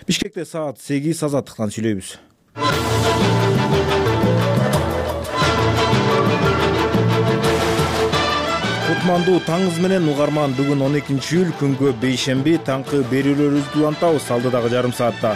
Бишкекте саат 8 азаттыктан сүйлөйбүз. Кутмандуу таңыз менен угарман бүгүн 12-июль күнгө бейшемби таңкы берүүлөрүбүздү улантабыз алдыдагы жарым саатта.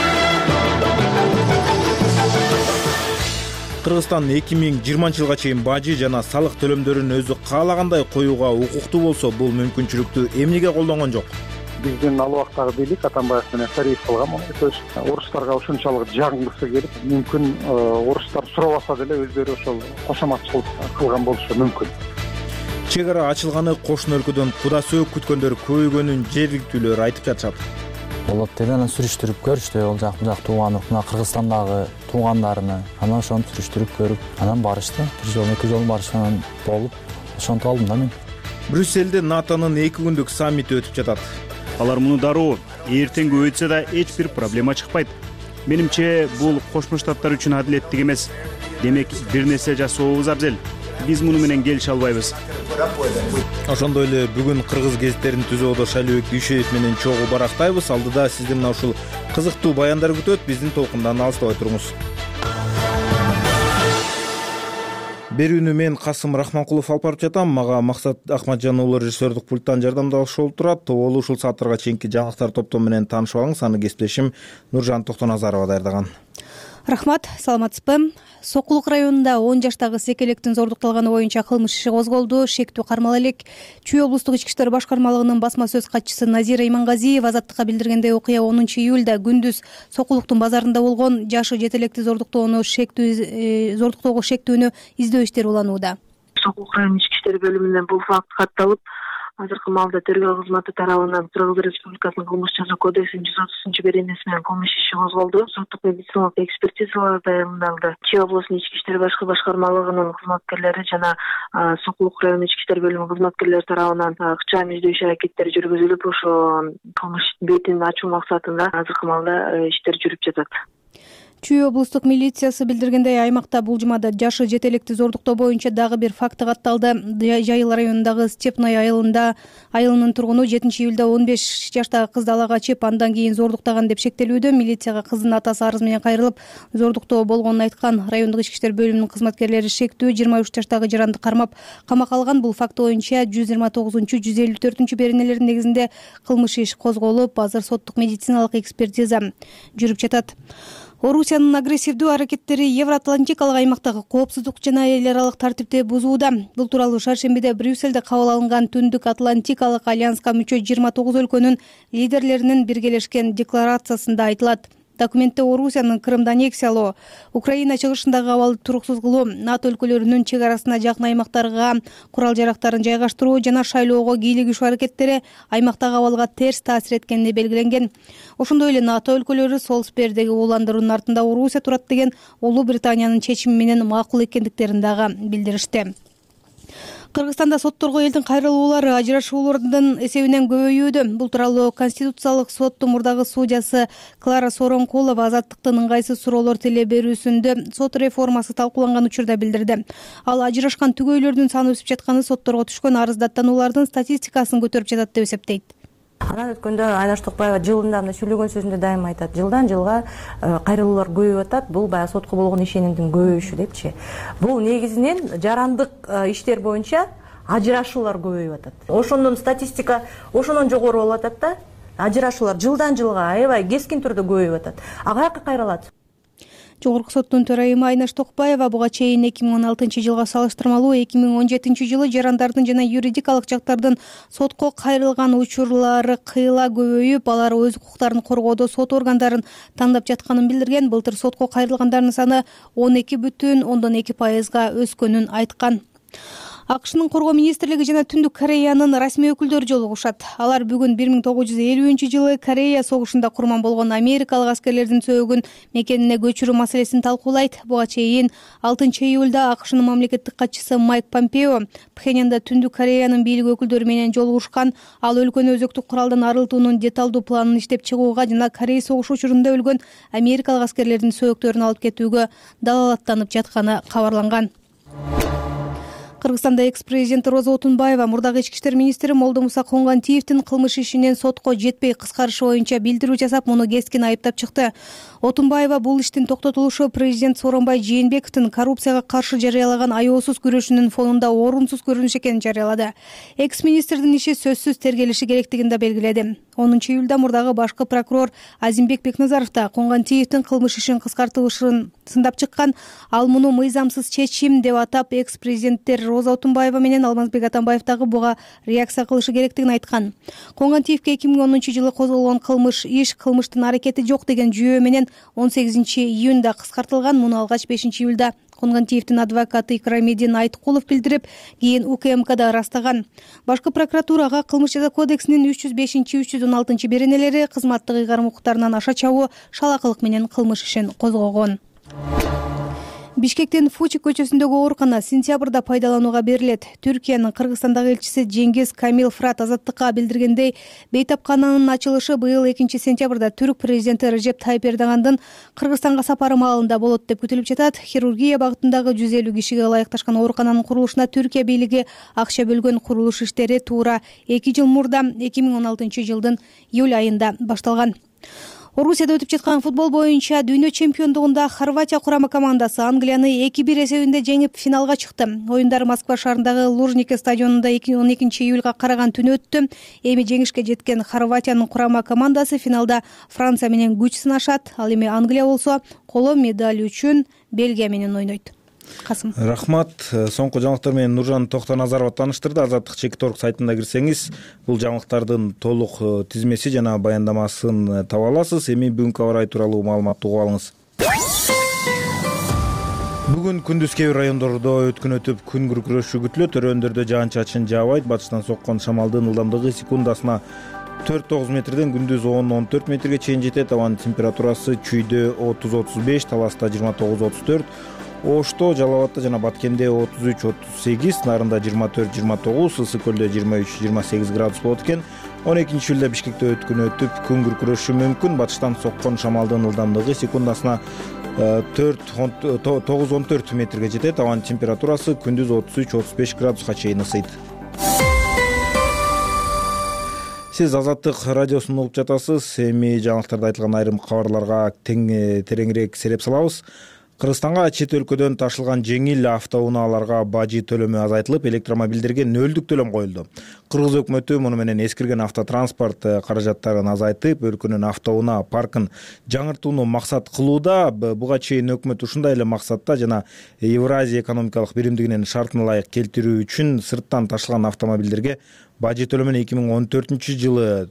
Кыргызстан 2020-жылга чейин бажы жана салык төлөмдөрүн өзү каалагандай коюуга укуктуу болсо, бул мүмкүнчүлүктү эмнеге колдонгон жок? Биздин ал убактагы бийлик Атамбаев менен тариф кылган. Орустарга ушунчалык жагымгысы келип, мүмкүн орустар сурабаса деле өздөрү ошол кошоматчылык кылган болушу мүмкүн. Чек ара ачылганы кошуна өлкөдөн куда сөөк күткөндөр көбөйгөнүн жергиликтүүлөр айтып жатышат. Болот деди, анан сүрүштүрүп көрүштү, ал жак бул жак тууган мына Кыргызстандагы туугандарыны, анан ошону сүрүштүрүп көрүп, анан барышты. Бир жолу, эки жолу барышкан болуп, ошентип алдым да мен. Брюссельде НАТОнун 2 күндүк саммити өтүп жатат. Алар муну дароо эртеңги өтсө да эч бир проблема чыкпайт. Менимче бул Кошмо Штаттар үчүн адилеттик эмес. Демек, бир нерсе жасообуз абзел. Биз муну менен келише албайбыз. Ошондой эле бүгүн кыргыз гезиттерин түзүүдө Шайлообек Дүйшөев менен чогуу барактайбыз. Алдыда сиздин мына ушул кызыктуу баяндар күтөт. Биздин толкундан алыстабай туруңуз. Берүүнү мен Касым Рахманкулов алып барып жатам. Мага Максат Акматжан уулу режиссердик пульттан жардамдашып болуп турат. Тоболу ушул сааттарга чейинки жаңылыктар топтому менен таанышып алыңыз. Аны кесиптешим Нуржан Токтоназарова даярдаган. Рахмат, саламатсызбы? Сокулук районунда 10 жаштагы секелектин зордукталганы боюнча кылмыш иши козголду. Шектүү кармала элек. Чүй облустук ички иштер башкармалыгынын басма сөз катчысы Назира Имангазиева азаттыкка билдиргендей, окуя 10-июлда күндүз Сокулуктун базарында болгон. Жашы жетелекти зордуктоого шектүүнү издөө иштери уланууда. Сокулук районунун ички иштер бөлүмүнөн бул факт катталып, азыркы маалда тергөө кызматы тарабынан Кыргыз Республикасынын кылмыш жаза кодексинин 130-беренеси менен кылмыш иши козголду. Соттук медициналык экспертизалар даярдалды. Чүй облустунун ички иштер башкармалыгынын кызматкерлери жана Сокулук районунун ички иштер бөлүмүнүн кызматкерлери тарабынан ыкчам издөө иш аракеттери жүргүзүлүп, ошо кылмыш бетин ачуу максатында азыркы маалда иштер жүрүп жатат. Чүй облустук милициясы билдиргендей, аймакта бул жумада жашы жетелекти зордуктоо боюнча дагы бир факты катталды. Жайыл районундагы Степной айылынын тургуну 7-июлда 15 жаштагы кызды ала качып, андан кийин зордуктаган деп шектелүүдө. Милицияга кыздын атасы арыз менен кайрылып, зордуктоо болгонун айткан. Райондук ички иштер бөлүмүнүн кызматкерлери шектүү 23 жаштагы жаранды кармап камакка алган. Бул факты боюнча 129-154-беренелердин негизинде кылмыш иш козголуп, азыр соттук медициналык экспертиза жүрүп жатат. Орусиянын агрессивдүү аракеттери Евроатлантикалык аймактагы коопсуздук жана эл аралык тартипти бузууда. Бул тууралуу шаршембиде Брюссельде кабыл алынган Түндүк Атлантикалык альянска мүчө 29 өлкөнүн лидерлеринин биргелешкен декларациясында айтылат. Документте Орусиянын Крымды аннексиялоо, Украина чыгышындагы абалды туруксуз кылуу, НАТО өлкөлөрүнүн чек арасына жакын аймактарга курал-жарактарын жайгаштыруу жана шайлоого кийлигишүү аракеттери аймактагы абалга терс таасир эткени белгиленген. Ошондой эле НАТО өлкөлөрү Солсбердеги ууландыруунун артында Орусия турат деген Улуу Британиянын чечими менен макул экендиктерин дагы билдиришти. Кыргызстанда сотторго элдин кайрылуулары ажырашуулардын эсебинен көбөйүүдө. Бул тууралуу Конституциялык соттун мурдагы судьясы Клара Соронкулова азаттыктын ыңгайсыз суроолор теле берүүсүндө сот реформасы талкууланган учурда билдирди. Ал ажырашкан түгөйлөрдүн саны өсүп жатканы, сотторго түшкөн арыз даттануулардын статистикасын көтөрүп жатат деп эсептейт. Анан өткөндө Айнаш Токпаева жылында сүйлөгөн сөзүндө дайым айтат, жылдан жылга кайрылуулар көбөйүп атат, бул баягы сотко болгон ишенимдин көбөйүшү депчи. Бул негизинен жарандык иштер боюнча ажырашуулар көбөйүп атат. Ошондон статистика ошондон жогору болуп атат да. Ажырашуулар жылдан жылга аябай кескин түрдө көбөйүп атат. Ага каяка кайрылат? Жогорку соттун төрайымы Айнаш Токпаева буга чейин 2016 жылга салыштырмалуу 2017 жылы жарандардын жана юридикалык жактардын сотко кайрылган учурлары кыйла көбөйүп, алар өз укуктарын коргоодо сот органдарын тандап жатканын билдирген. Былтыр сотко кайрылгандардын саны 12,2%га өскөнүн айткан. АКШнын коргоо министрлиги жана Түндүк Кореянын расмий өкүлдөрү жолугушат. Алар бүгүн 1950-жылы Корея согушунда курман болгон америкалык аскерлердин сөөгүн мекенине көчүрүү маселесин талкуулайт. Буга чейин 6-июлда АКШнын мамлекеттик катчысы Майк Помпео Пхеньянда Түндүк Кореянын бийлик өкүлдөрү менен жолугушкан. Ал өлкөнү өзөктүк куралдан арылтуунун деталдуу планын иштеп чыгууга жана Корей согушу учурунда өлгөн америкалык аскерлердин сөөгүтөрүн алып кетүүгө далалаттанып жатканы кабарланган. Кыргызстанда экс-президент Роза Отунбаева мурдагы ички иштер министри Молдомуса Коңгантиевдин кылмыш ишинен сотко жетпей кыскарышы боюнча билдирүү жасап, муну кескин айыптап чыкты. Отунбаева бул иштин токтотулушу президент Сооронбай Жээнбековдин коррупцияга каршы жарыялаган аеосуз күрөшүнүн фонунда орунсуз көрүнүш экенин жарыялады. Экс-министрдин иши сөзсүз тергелиши керектигин да белгиледи. 10-июлда мурдагы башкы прокурор Азимбек Бекназаров да Коңгантиевдин кылмыш ишин кыскартылышын сындап чыккан. Ал муну мыйзамсыз чечим деп атап, экс-президенттер Роза Отунбаева менен Алмазбек Атамбаев дагы буга реакция кылышы керектигин айткан. Коңгантиевге 2010-жылы козголгон кылмыштын аракети жок деген жүйө менен 18-июнда кыскартылган. Муну алгач 5-июлда Коңгантиевдин адвокаты Икрамидин Айткулов билдирип, кийин УКМКда ырастаган. Башкы прокуратурага Кылмыш жаза кодексинин 305-316 беренелери кызматтык ыйгарым укуктарынан аша чабуу, шалакылык менен кылмыш ишин козгогон. Бишкектин Фучи көчөсүндөгү оорукана сентябрда пайдаланууга берилет. Түркиянын Кыргызстандагы элчиси Жеңгиз Камил Фрат Азаттыкка билдиргендей, бейтапкананын ачылышы быйыл 2-сентябрда түрк президенти Режеп Тайып Эрдогандын Кыргызстанга сапары маалында болот деп күтүлүп жатат. Хирургия багытындагы 150 кишиге ылайыкташкан оорукананын курулушуна Түркия бийлиги акча бөлгөн. Курулуш иштери туура 2 жыл мурда 2016-жылдын июль айында башталган. Орусияда өтүп жаткан футбол боюнча дүйнө чемпиондугунда Хорватия курама командасы Англияны 2-1 эсебинде жеңип финалга чыкты. Оюндар Москва шаарындагы Лужники стадионунда 12-июлга караган түнү өттү. Эми жеңишке жеткен Хорватиянын курама командасы финалда Франция менен күч сынашат. Ал эми Англия болсо коло медаль үчүн Бельгия менен ойнойт. Касым. Рахмат. Соңку жаңылыктар менен Нуржан Токтоназарова тааныштырды. Азаттык Чекит.org сайтына кирсеңиз, бул жаңылыктардын толук тизмеси жана баяндамасын таба аласыз. Эми бүгүнкү аба ырайы тууралуу маалыматты угуп алыңыз. Бүгүн күндүз кээ бир райондордо өткөн өтүп күн күркүрөшү күтүлөт. Өрөөндөрдө жаан-чачын жаабайт. Батыштан соккон шамалдын ылдамдыгы секундасына 4-9 метрден күндүз 10-14 метрге чейин жетет. Абанын температурасы чүйдө 30-35, Таласта 29-34, Ошто, Жалал Абадта жана Баткенде 33-38, Нарында 24-29, Ысык көлдө 23-28 градус болот экен. 12-июлда Бишкекте өткөн өтүп күн күркүрөшү мүмкүн. Батыштан соккон шамалдын ылдамдыгы секундасына 9-14 метрге жетет. Абанын температурасы күндүз 33-35 градуска чейин ысыйт. Сиз Азаттык радиосун угуп жатасыз. Эми жаңылыктарда айтылган айрым кабарларга тереңирээк сереп салабыз. Кыргызстанга чет өлкөдөн ташылган жеңил автоунааларга бажы төлөмү азайтылып, электромобилдерге нөлдүк төлөм коюлду. Кыргыз өкмөтү муну менен эскирген автотранспорт каражаттарын азайтып, өлкөнүн автоунаа паркын жаңыртууну максат кылууда. Буга чейин өкмөт ушундай эле максатта жана Евразия экономикалык биримдигинин шартына ылайык келтирүү үчүн сырттан ташылган автомобилдерге бажы төлөмүн 2014-жылы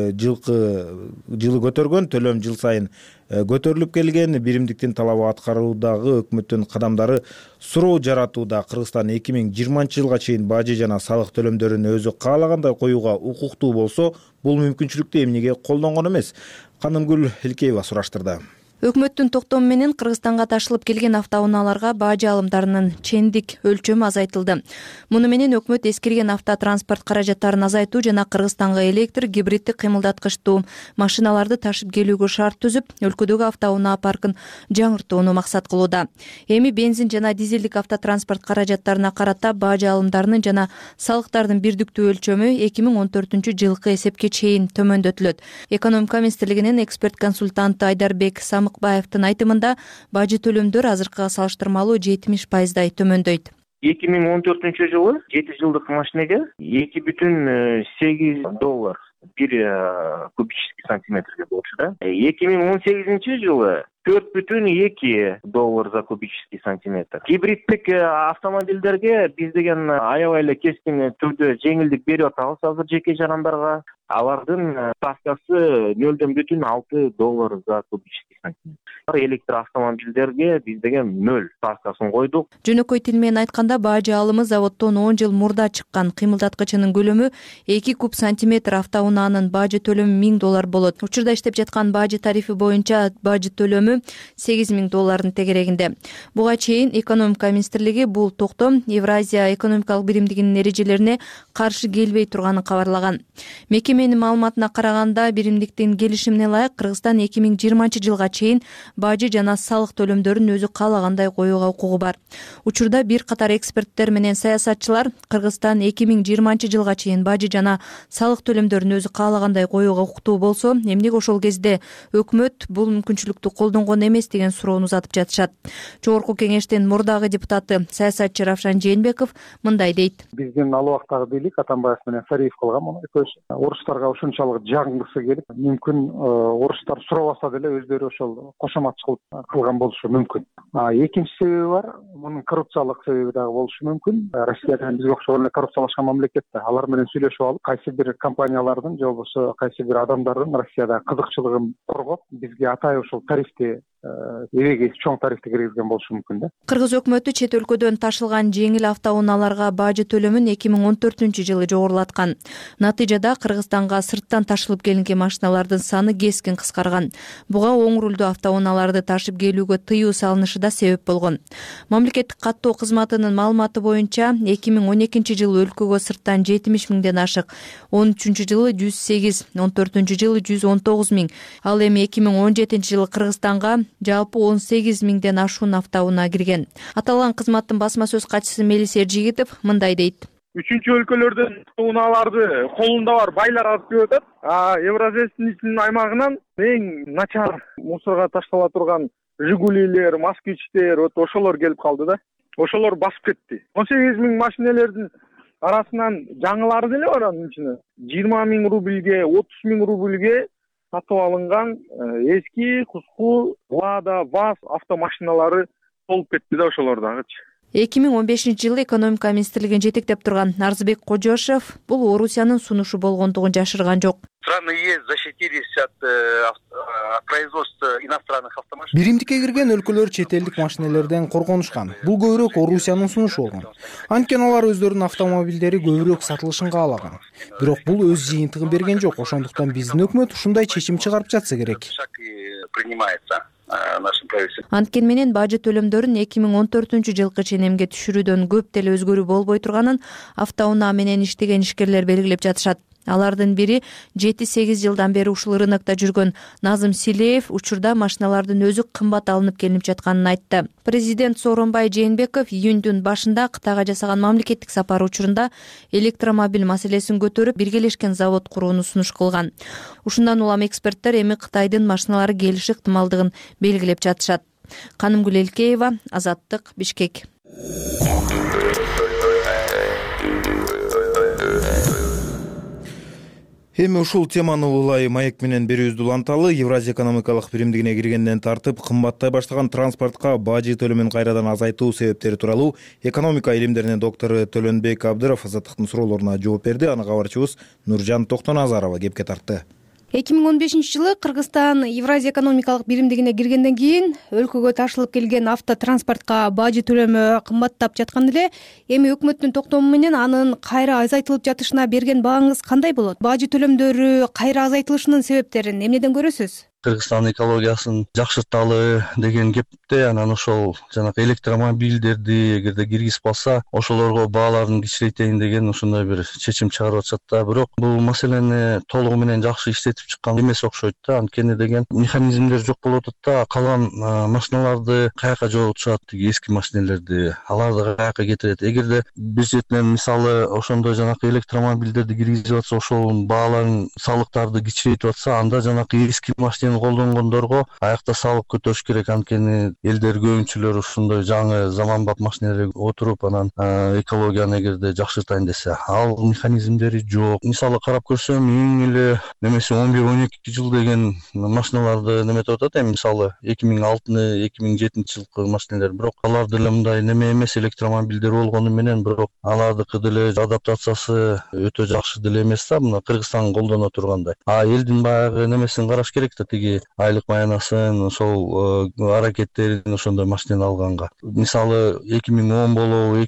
көтөргөн. Төлөм жыл сайын көтөрүлүп келген. Биримдиктин талабы аткаруудагы өкмөттүн кадамдары суроо жаратууда. Кыргызстан 2020-жылга чейин бажы жана салык төлөмдөрүн өзү каалагандай коюуга укуктуу болсо, бул мүмкүнчүлүктү эмнеге колдонгон эмес? Канымгүл Илкеева сураштырды. Өкмөттүн токтому менен Кыргызстанга ташылып келген автоунааларга бажы алымдарынын чендик өлчөмү азайтылды. Муну менен өкмөт эскирген автотранспорт каражаттарын азайтуу жана Кыргызстанга электр гибриддик кыймылдаткычтуу машиналарды ташып келүүгө шарт түзүп, өлкөдөгү автоунаа паркын жаңыртууну максат кылууда. Эми бензин жана дизелдик автотранспорт каражаттарына карата бажы алымдарынын жана салыктардын бирдиктүү өлчөмү 2014-жылкы эсепке чейин төмөндөтүлөт. Экономика министрлигинин эксперт консультанты Айдарбек Самыкбаевдин айтымында, бажы төлөмдөр азыркыга салыштырмалуу 70%дай төмөндөйт. 2014-жылы 7 жылдык машинеге $2,8 бир кубический сантиметрге болчу да. 2018-жылы $4,2 за кубический сантиметр. Гибриддик автомобилдерге биз деген аябай эле кескин түрдө жеңилдик берип атабыз азыр жеке жарандарга. Алардын ставкасы $0,6 за кубический сантиметр. Электр автомобилдерге биз деген 0 ставкасын койдук. Жөнөкөй тил менен айтканда, бажы алымы заводдон 10 жыл мурда чыккан. Кыймылдаткычынын көлөмү 2 куб сантиметр, автоунаанын бажы төлөмү $1000 болот. Учурда иштеп жаткан бажы тарифи боюнча бажы төлөмү $8,000 тегерегинде. Буга чейин экономика министрлиги бул токтом Евразия экономикалык биримдигинин эрежелерине каршы келбей турганын кабарлаган. Мекеме Мекеменин маалыматына караганда, биримдиктин келишимине ылайык Кыргызстан 2020 жылга чейин бажы жана салык төлөмдөрүн өзү каалагандай коюуга укугу бар. Учурда бир катар эксперттер менен саясатчылар Кыргызстан 2020 жылга чейин бажы жана салык төлөмдөрүн өзү каалагандай коюуга укуктуу болсо, эмнеге ошол кезде өкмөт бул мүмкүнчүлүктү колдонгон эмес деген суроону узатып жатышат. Жогорку кеңештин мурдагы депутаты, саясатчы Равшан Жээнбеков мындай дейт. Биздин ал убактагы бийлик Атамбаев менен Сариев кылган муну экөөсү. Орустарга ушунчалык жагынгысы келип, мүмкүн орустар сурабаса деле өздөрү ошол кошоматчылык кылган болушу мүмкүн. Экинчи себеби бар, мунун коррупциялык себеби дагы болушу мүмкүн. Россияда бизге окшогон эле коррупциялашкан мамлекет да. Алар менен сүйлөшүп алып, кайсы бир компаниялардын же болбосо кайсы бир адамдардын Россияда кызыкчылыгын коргоп, бизге атайын ушул тарифти эбеги чоң тарифти киргизген болушу мүмкүн да. Кыргыз өкмөтү чет өлкөдөн ташылган жеңил автоунааларга бажы төлөмүн 2014 жылы жогорулаткан. Натыйжада Кыргызстанга сырттан ташылып келинген машиналардын саны кескин кыскарган. Буга оң рулдуу автоунааларды ташып келүүгө тыюу салынышы да себеп болгон. Мамлекеттик каттоо кызматынын маалыматы боюнча 2012 жылы өлкөгө сырттан 70 миңден ашык, 13 жылы 108, 14 жылы 119 миң, ал эми 2017 жылы Кыргызстанга жалпы 18 миңден ашуун автоунаа кирген. Аталган кызматтын басма сөз катчысы Мелис Эржигитов мындай дейт. Үчүнчү өлкөлөрдөн унааларды колунда бар байлар алып келип атат. Евразиянын аймагынан эң начар мусорго таштала турган Жигулилер, Москвичтер, ошолор келип калды да. Ошолор басып кетти. 18 миң машинелердин арасынан жаңылары деле бар анын ичинде. 20 миң рубльге, 30 миң рубльге сатып алынган эски куску Лада, ВАЗ автомашиналары толуп кетти да ошолордагычы. 2015 жылы экономика министрлигин жетектеп турган Арзыбек Кожошев бул Орусиянын сунушу болгондугун жашырган жок. Страны ЕС защитились от производства иностранных автомашин. Биримдикке кирген өлкөлөр чет элдик машинелерден коргонушкан. Бул көбүрөөк Орусиянын сунушу болгон. Анткени алар өздөрүнүн автомобилдери көбүрөөк сатылышын каалаган. Бирок бул өз жыйынтыгын берген жок. Ошондуктан биздин өкмөт ушундай чечим чыгарып жатса керек. Анткени менен бажы төлөмдөрүн 2014 жылкы ченемге түшүрүүдөн көп деле өзгөрүү болбой турганын автоунаа менен иштеген ишкерлер белгилеп жатышат. Алардын бири 7-8 жылдан бери ушул рынокто жүргөн Назым Силеев учурда машиналардын өзү кымбат алынып келинип жатканын айтты. Президент Сооронбай Жээнбеков июндун башында Кытайга жасаган мамлекеттик сапары учурунда электромобиль маселесин көтөрүп, биргелешкен завод курууну сунуш кылган. Ушундан улам эксперттер эми Кытайдын машиналары келиши ыктымалдыгын белгилеп жатышат. Канымгүл Элкеева, Азаттык, Бишкек. Эми ушул теманы улай маек менен берүүбүздү уланталы. Евразия экономикалык биримдигине киргенден тартып кымбаттай баштаган транспортко бажы төлөмүн кайрадан азайтуу себептери тууралуу экономика илимдеринин доктору Төлөнбек Абдыров Азаттыктын суроолоруна жооп берди. Аны кабарчыбыз Нуржан Токтоназарова кепке тартты. 2015 жылы Кыргызстан Евразия экономикалык биримдигине киргенден кийин өлкөгө ташылып келген автотранспортко бажы төлөмү кымбаттап жаткан эле. Эми өкмөттүн токтому менен анын кайра азайтылып жатышына берген бааңыз кандай болот? Бажы төлөмдөрү кайра азайтылышынын себептерин эмнеден көрөсүз? Кыргызстан экологиясын жакшырталы деген кепте, анан ошол жанагы электромобилдерди эгерде киргизип алса, ошолорго бааларын кичирейтейин деген ошондой бир чечим чыгарып атышат да. Бирок бул маселени толугу менен жакшы иштетип чыккан эмес окшойт да. Анткени деген механизмдер жок болуп атат да. Калган машиналарды каяка жоготушат, эски машинелерди, аларды каяка кетирет. Эгерде бюджетинен мисалы ошондой жанагы электромобилдерди киргизип атса, ошол бааларын, салыктарды кичирейтип атса, анда жанагы эски машина колдонгондорго аякта салык көтөрүш керек. Анткени элдер көбүнчөлөр ушундай жаңы заманбап машинелерге отуруп, анан экологияны эгерде жакшыртайын десе, ал механизмдери жок. Мисалы карап көрсөм, эң эле немесе 11-12 жыл деген машиналарды неметип атат. Эми мисалы 2006-2007 жылкы машинелер, бирок алар деле мындай неме эмес, электромобилдер болгону менен, бирок алардыкы деле адаптациясы өтө жакшы деле эмес да, мына Кыргызстан колдоно тургандай. Элдин баягы немесин караш керек да, айлык маянасын, ошол аракеттерин ошондой машинени алганга. Мисалы 2010 болобу,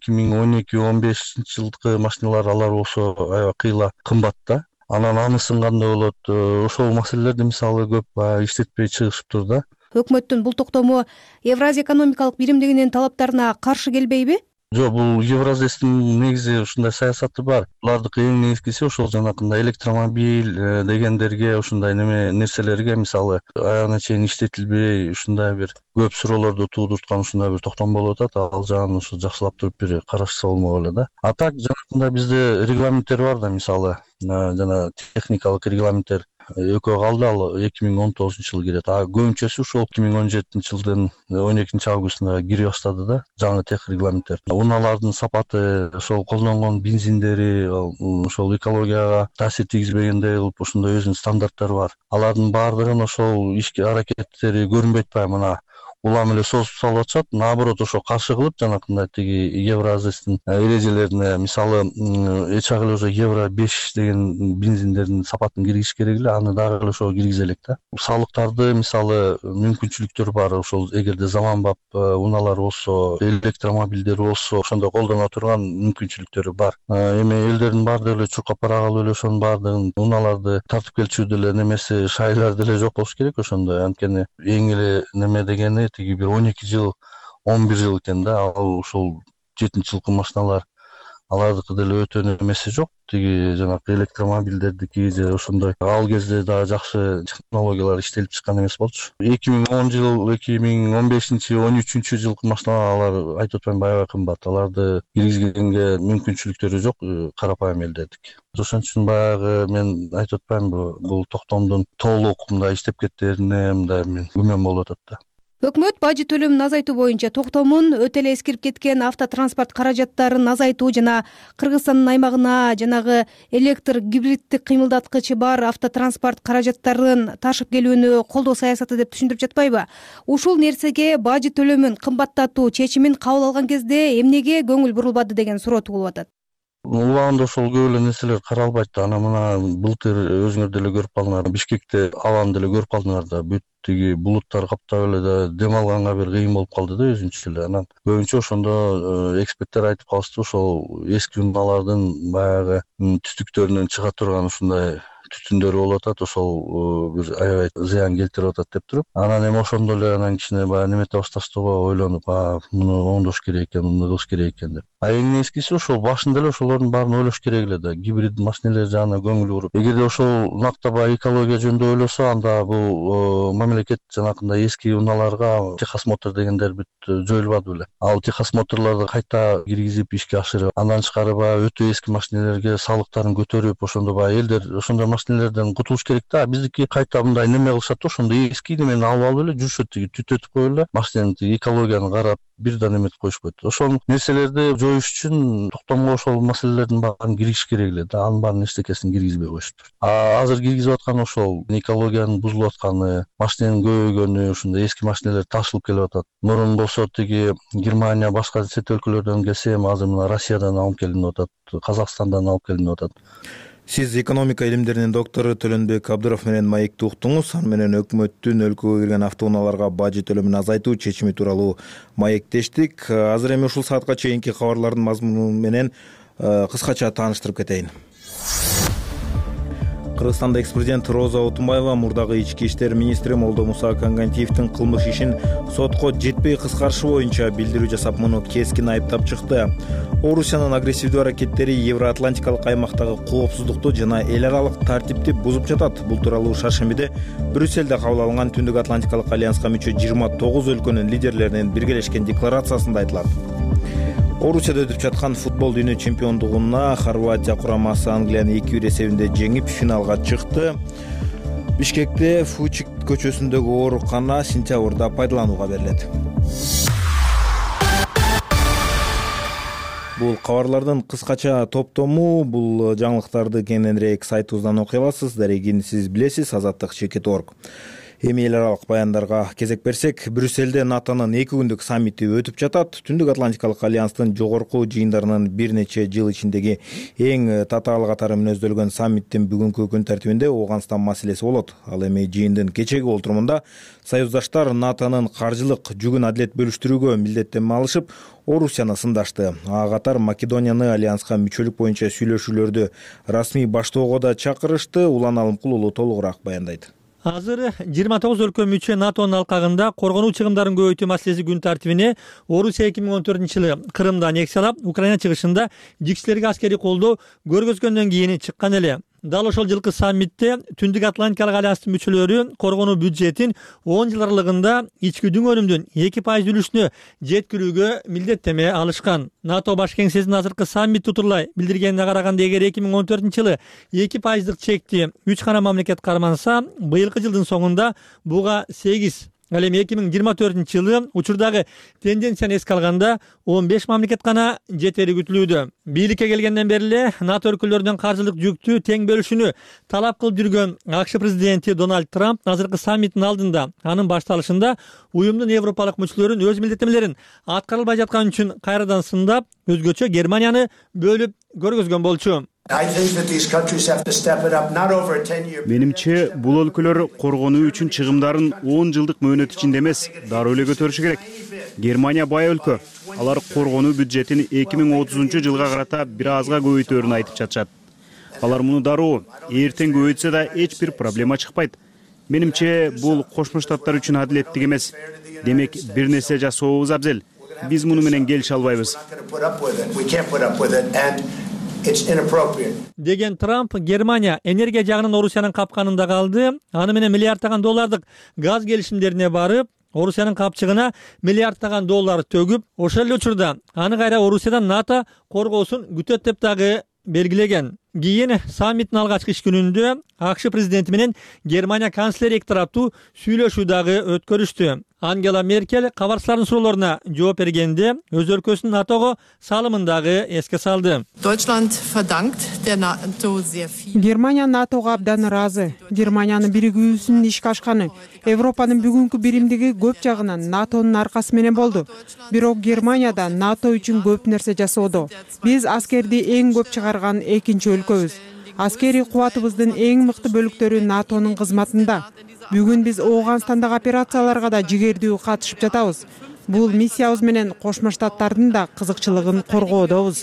2012-15 жылкы машиналар, алар болсо аябай кыйла кымбат да. Анан анысын кандай болот? Ошол маселелерди мисалы көп иштетпей чыгышыптыр да. Өкмөттүн бул токтому Евразия экономикалык биримдигинин талаптарына каршы келбейби? Жок, бул Евразэстин негизи ушундай саясаты бар. Булардыкы эң негизгиси ошол жанакындай электромобиль дегендерге, ушундай нерселерге мисалы аягына чейин иштетилбей ушундай бир көп суроолорду туудурткан ушундай бир токтом болуп атат. Ал жагын ушу жакшылап туруп бир карашса болмок эле да. А так жанакындай бизде регламенттер бар да, мисалы жана техникалык регламенттер экөө калды, ал 2019 жылы кирет. А көбүнчөсү ушул 2017 жылдын 12 августунда кире баштады да, жаңы тех регламенттер. Унаалардын сапаты, ошол колдонгон бензиндери ошол экологияга таасир тийгизбегендей кылып ушундай өзүнүн стандарттары бар. Алардын баардыгын ошол ишке аракеттери көрүнбөй атпайбы, мына улам эле созуп салып атышат. Наоборот, ошо каршы кылып жанакындай тиги Евразэстин эрежелерине, мисалы эч агы эле уже Евро 5 деген бензиндердин сапатын киргизиш керек эле, аны дагы эле ошого киргизе элек да. Салыктарды мисалы мүмкүнчүлүктөр бар, ошол эгерде заманбап унаалар болсо, электромобилдер болсо, ошондой колдоно турган мүмкүнчүлүктөрү бар. Эми элдердин баардыгы эле чуркап барагалы эле ошонун баардыгын унааларды тартып келчү деле немеси, шайлар деле жок болуш керек ошондой. Анткени эң эле неме дегени тиги бир 12 жыл, 11 жыл экен да. Ал ушул 7-жылкы машиналар, алардыкы деле өтө немеси жок. Тиги жанагы электромобилдердики же ошондой ал кезде да жакшы технологиялар иштелип чыккан эмес болчу. 2010 жыл, 2015-13 жылкы машиналар айтып атпайм аябай кымбат. Аларды киргизгенге мүмкүнчүлүктөрү жок карапайым элдердики. Ошон үчүн баягы мен айтып атпайм, бул токтомдун толук мындай иштеп кеттерине мындай мен күмөн болуп атат да. Өкмөт бажы төлөмүн азайтуу боюнча токтомун өтө эле эскирип кеткен автотранспорт каражаттарын азайтуу жана Кыргызстандын аймагына жанагы электр гибриддик кыймылдаткычы бар автотранспорт каражаттарын ташып келүүнү колдоо саясаты деп түшүндүрүп жатпайбы? Ушул нерсеге бажы төлөмүн кымбаттатуу чечимин кабыл алган кезде эмнеге көңүл бурулбады деген суроо туулуп атат. Убагында ошол көп эле нерселер каралбайт да. Ана мына былтыр өзүңөр деле көрүп калдыңар, Бишкекте абаны деле көрүп калдыңар да. Бүт тиги булуттар каптап эле да, дем алганга бир кыйын болуп калды да өзүнчө эле. Анан көбүнчө ошондо эксперттер айтып калышты, ошол эски унаалардын баягы түтүктөрүнөн чыга турган ушундай түтүндөр болуп атат, ошол бир аябай зыян келтирип атат деп туруп. Анан эми ошондо эле анан кичине баягы немете башташты го, ойлонуп, муну оңдош керек экен, муну кылыш керек экен деп. Эң негизгиси ошол башында эле ошолордун баарын ойлош керек эле да. Гибрид машинелер жагына көңүл буруп, эгерде ошол накта баягы экология жөнүндө ойлосо, анда бул мамлекет жанакындай эски унааларга техосмотр дегендер бүт жоюлбады беле. Ал техосмотрларды кайта киргизип ишке ашырып, андан тышкары баягы өтө эски машинелерге салыктарын көтөрүп, ошондо баягы элдер ошондой машинелерден кутулуш керек да. Биздики кайта мындай неме кылышат да, ошондой эски немени алып эле жүрүшөт, тиги түтөтүп коюп эле машинанын тиги экологияны карап бирден эметип коюшпайт. Ошол нерселерди жоюш үчүн токтомго ошол маселелердин баарын киргизиш керек эле да. Анын баарын эчтекесин киргизбей коюштур. Азыр киргизип аткан ошол экологиянын бузулуп атканы, машинанын көбөйгөнү, ушундай эски машинелер ташылып келип атат. Мурун болсо тиги Германия, башка чет өлкөлөрдөн келсе, эми азыр мына Россиядан алып келинип атат, Казакстандан алып келинип атат. Сиз экономика илимдеринин доктору Төлөнбек Абдыров менен маекти уктуңуз. Аны менен өкмөттүн өлкөгө кирген автоунааларга бажы төлөмүн азайтуу чечими тууралуу маектештик. Азыр эми ушул саатка чейинки кабарлардын мазмуну менен кыскача тааныштырып кетейин. Кыргызстанда экс-президент Роза Отунбаева мурдагы ички иштер министри Молдомуса Кангантиевдин кылмыш ишин сотко жетпей кыскартышы боюнча билдирүү жасап, муну кескин айыптап чыкты. Орусиянын агрессивдүү аракеттери Евроатлантикалык аймактагы коопсуздукту жана эл аралык тартипти бузуп жатат. Бул тууралуу шаршембиде Брюссельде кабыл алынган Түндүк Атлантикалык альянска мүчө 29 өлкөнүн лидерлеринин биргелешкен декларациясында айтылат. Орусияда өтүп жаткан футбол дүйнө чемпиондугуна Хорватия курамасы Англияны 2-1 эсебинде жеңип финалга чыкты. Бишкекте Фучик көчөсүндөгү оорукана сентябрда пайдаланууга берилет. Бул кабарлардын кыскача топтому. Бул жаңылыктарды кененирээк сайтыбыздан окуй аласыз. Дарегин сиз билесиз, Азаттык.org. Эми эл аралык баяндарга кезек берсек, Брюссельде НАТОнун 2 күндүк саммити өтүп жатат. Түндүк Атлантикалык альянстын жогорку жыйындарынын бир нече жыл ичиндеги эң татаал катары мүнөздөлгөн саммиттин бүгүнкү күн тартибинде Ооганстан маселеси болот. Ал эми жыйындын кечеги олтурумунда союздаштар НАТОнун каржылык жүгүн адилет бөлүштүрүүгө милдеттенме алышып, Орусияны сындашты. Ага катар Македонияны альянска мүчөлүк боюнча сүйлөшүүлөрдү расмий баштоого да чакырышты. Улан Алымкулуу толугураак баяндайт. Азыр 29 өлкө мүчө НАТОнун алкагында коргонуу чыгымдарын көбөйтүү маселеси күн тартибине Орусия 2014-жылы Крымды аннексиялап, Украина чыгышында жикчилерге аскерий колдоо көргөзгөндөн кийин чыккан эле. Дал ошол жылкы саммитте Түндүк Атлантикалык альянстын мүчөлөрү коргонуу бюджетин 10 жыл аралыгында ички дүң өнүмдүн 2% үлүшүнө жеткирүүгө милдеттеме алышкан. НАТО баш кеңсесинин азыркы саммит тутурлай билдиргенине караганда, эгер 2014-жылы 2%дык чекти 3 гана мамлекет карманса, быйылкы жылдын соңунда буга 8. Ал эми 2024-жылы учурдагы тенденцияны эске алганда 15 мамлекет гана жетери күтүлүүдө. Бийликке келгенден бери эле НАТО өлкөлөрүнүн каржылык жүктү тең бөлүшүнү талап кылып жүргөн АКШ президенти Дональд Трамп азыркы саммиттин алдында, анын башталышында уюмдун европалык мүчөлөрүн өз милдеттемелерин аткарылбай жаткан үчүн кайрадан сындап, өзгөчө Германияны бөлүп көргөзгөн болчу. Менимче, бул өлкөлөр коргонуу үчүн чыгымдарын 10 жылдык мөөнөт ичинде эмес, дароо эле көтөрүшү керек. Германия бай өлкө. Алар коргонуу бюджетин 2030-жылга карата бир азга көбөйтөөрүн айтып жатышат. Алар муну дароо эртең көбөйтсө да эч бир проблема чыкпайт. Менимче, бул Кошмо Штаттар үчүн адилеттик эмес. Демек, бир нерсе жасообуз абзел. Биз муну менен келише албайбыз. Деген Трамп Германия энергия жагынан Орусиянын капканында калды. Аны менен миллиардтаган доллардык газ келишимдерине барып, Орусиянын капчыгына миллиардтаган доллар төгүп, ошол эле учурда аны кайра Орусиядан НАТО коргоосун күтөт деп дагы белгилеген. Кийин саммиттин алгачкы иш күнүндө АКШ президенти менен Германия канцлери эки тараптуу сүйлөшүү дагы өткөрүштү. Ангела Меркель кабарчылардын суроолоруна жооп бергенде өз өлкөсүнүн НАТОго салымын дагы эске салды. Германия НАТОго абдан ыраазы. Германиянын биригүүсүнүн ишке ашканы Европанын бүгүнкү биримдиги көп жагынан НАТОнун аркасы менен болду. Бирок Германия да НАТО үчүн көп нерсе жасоодо. Биз аскерди эң көп чыгарган экинчи өлкөбүз. Аскерий кубатыбыздын эң мыкты бөлүктөрү НАТОнун кызматында. Бүгүн биз Ооганстандагы операцияларга да жигердүү катышып жатабыз. Бул миссиябыз менен Кошмо Штаттардын да кызыкчылыгын коргоодобуз.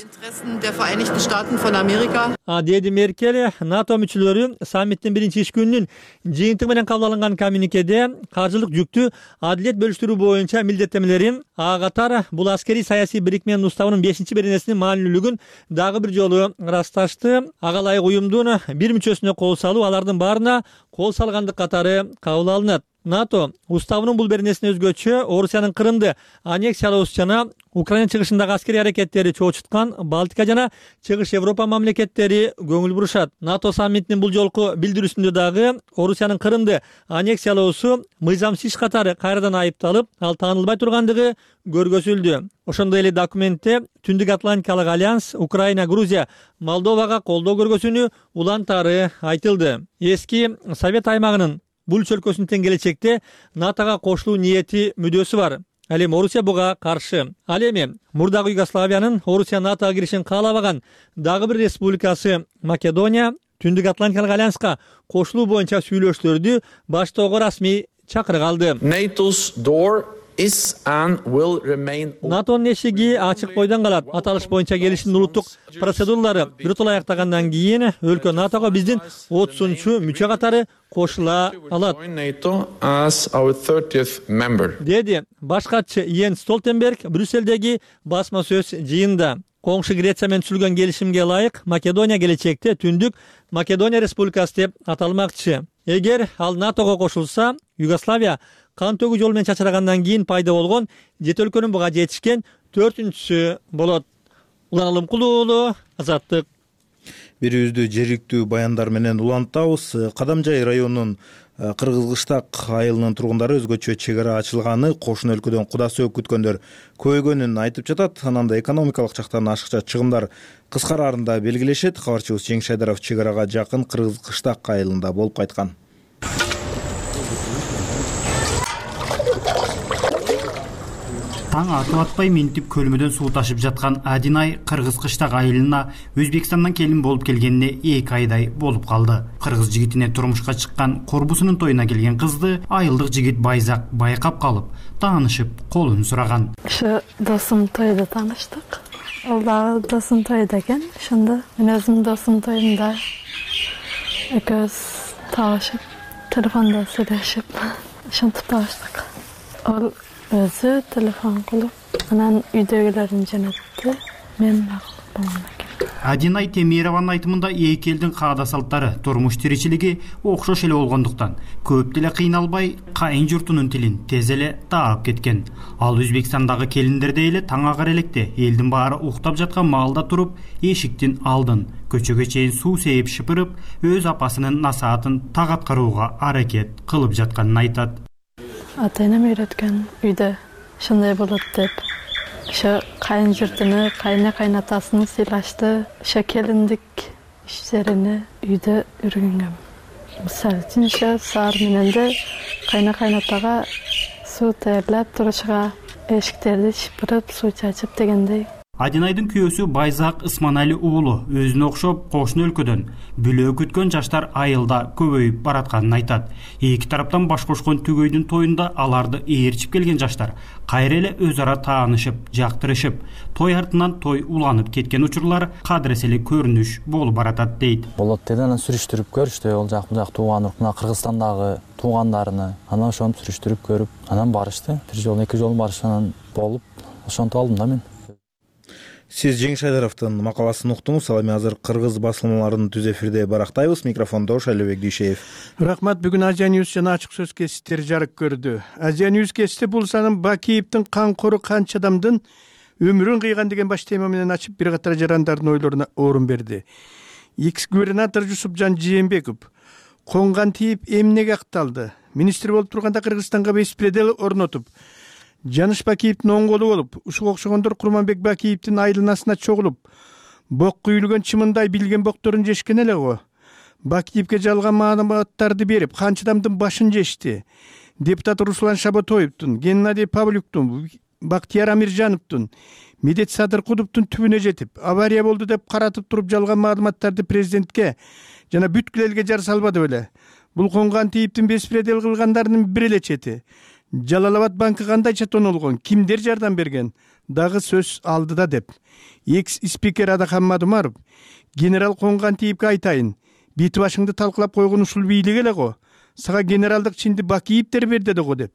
Деди Меркель, НАТО мүчөлөрү саммиттин биринчи иш күнүнүн жыйынтыгы менен кабыл алынган коммюникеде каржылык жүктү адилет бөлүштүрүү боюнча милдеттемелерин, катар бул аскерий саясий бирикменин уставынын 5-беренесинин маанилүүлүгүн дагы бир жолу ырасташты. Ага ылайык уюмдун бир мүчөсүнө кол салуу алардын баарына кол салгандык катары кабыл алынат. НАТО уставынын бул беренесине өзгөчө Орусиянын Крымды аннексиялоосу жана Украина чыгышындагы аскерий аракеттери чоочуткан Балтика жана Чыгыш Европа мамлекеттери көңүл бурушат. НАТО саммитинин бул жолку билдирүүсүндө дагы Орусиянын Крымды аннексиялоосу мыйзамсыз иш катары кайрадан айыпталып, ал таанылбай тургандыгы көргөзүлдү. Ошондой эле документте Түндүк Атлантикалык альянс Украина, Грузия, Молдовага колдоо көргөзүүнү улантары айтылды. Эски Совет аймагынын бул өлкөсүнүн тең келечекте НАТОга кошулуу ниети, мүдөөсү бар. Ал эми Орусия буга каршы. Ал эми мурдагы Югославиянын Орусия НАТОга киришин каалабаган дагы бир республикасы Македония Түндүк Атлантикалык альянска кошулуу боюнча сүйлөшүүлөрдү баштоого расмий чакырык алды. НАТОнун эшиги ачык бойдон калат. Аталыш боюнча келишимдин улуттук процедуралары биротоло аяктагандан кийин өлкө НАТОго биздин 30-мүчө катары кошула алат, деди баш катчы Йенс Столтенберг Брюссельдеги басма сөз жыйында. Коңшу Греция менен түзүлгөн келишимге ылайык Македония келечекте Түндүк Македония республикасы деп аталмакчы. Эгер ал НАТОго кошулса, Югославия кан төгүү жолу менен чачырагандан кийин пайда болгон 7 өлкөнүн буга жетишкен 4-үнчүсү болот. Улан Алымкулуу уулу, Азаттык. Бирибизди жергиликтүү баяндар менен улантабыз. Кадамжай районунун Кыргызкыштак айылынын тургундары өзгөчө чек ара ачылганы кошуна өлкөдөн куда сөөк күткөндөр көбөйгөнүн айтып жатат. Анан да экономикалык жактан ашыкча чыгымдар кыскарарын да белгилешет. Кабарчыбыз Жеңиш Айдаров чек арага жакын Кыргызкыштак айылында болуп кайткан. Таң атып атпай минтип көлмөдөн суу ташып жаткан Адинай Кыргызкыштак айылына Өзбекстандан келин болуп келгенине 2 айдай болуп калды. Кыргыз жигитине турмушка чыккан корбусунун тоюна келген кызды айылдык жигит Байзак байкап калып, таанышып, колун сураган. Ошо досум тойдо тааныштык. Ал дагы досум тойдо экен. Ошондо мен өзүм досум тоюнда экөөбүз таашып telefonda söyleship ошентип табыштык. Ал өзү телефон кылып, анан үйдөгүлөрүн жөнөттү. Мен Адинай Темированын айтымында эки элдин каада салттары, турмуш тиричилиги окшош эле болгондуктан көп деле кыйналбай кайын журтунун тилин тез эле таап кеткен. Ал Өзбекстандагы келиндердей эле таң агар электе элдин баары уктап жаткан маалда туруп, эшиктин алдын көчөгө чейин суу сейип шыпырып, өз апасынын насаатын так аткарууга аракет кылып жатканын айтат. Ата-энем үйрөткөн үйдө ошондой болот деп. Ошо кайын журтуну, кайнатасын сыйлашты, ошо келиндик иштерини үйдө үйрөнгөм. Мисалы үчүн ошо саар мененде кайнатага суу тээрлеп турушуга, эшиктерди шыпырып, суу чачып дегендей. Адинайдын күйөөсү Байзак Ысманали уулу өзүнө окшоп кошуна өлкөдөн бүлөө күткөн жаштар айылда көбөйүп баратканын айтат. Эки тараптан баш кошкон түгөйдүн тоюнда аларды ээрчип келген жаштар кайра эле өз ара таанышып, жактырышып, той артынан той уланып кеткен учурлар кадырес эле көрүнүш болуп баратат дейт. Болот деди, анан сүрүштүрүп көрүштү, ал жак бул жак тууган уркуна Кыргызстандагы туугандарыны, анан ошону сүрүштүрүп көрүп, анан барышты. Бир жолу, эки жолу барышкандан болуп, ошентип алдым да мен. Сиз Жеңиш Айдаровдун макаласын уктуңуз. Ал эми азыр кыргыз басылмаларын түз эфирде барактайбыз. Микрофондо Шайлебек Дүйшеев. Рахмат. Бүгүн Азия Ньюс жана ачык сөз кесиптери жарык көрдү. Азия Ньюс кесипти бул санын Бакиевдин канкору канча адамдын өмүрүн кыйган деген баш тема менен ачып, бир катар жарандардын ойлоруна орун берди. Экс-губернатор Жусупжан Жээнбеков конган тийип эмнеге акталды? Министр болуп турганда Кыргызстанга беспредел орнотуп, Жаныш Бакиевдин оң колу болуп, ушуга окшогондор Курманбек Бакиевдин айланасына чогулуп, бок күйүлгөн чымындай билген бокторун жешкен эле го. Бакиевге жалган маалыматтарды берип, канча адамдын башын жешти. Депутат Руслан Шаботоевдун, Геннадий Павлюктун, Бактияр Амиржановдун, Медет Садыркуловдун түбүнө жетип, авария болду деп каратып туруп жалган маалыматтарды президентке жана бүткүл элге жар салбады беле. Бул конган тийиптин беспредел кылгандардын бир эле чети. Жалалабад банкы кандайча тонолгон, кимдер жардам берген дагы сөз алдыда деп. Экс-спикер Адахан Мадумаров, генерал конган тийипке айтайын, бити башыңды талкылап койгон ушул бийлик эле го. Сага генералдык чинди Бакиевдер берди го деп.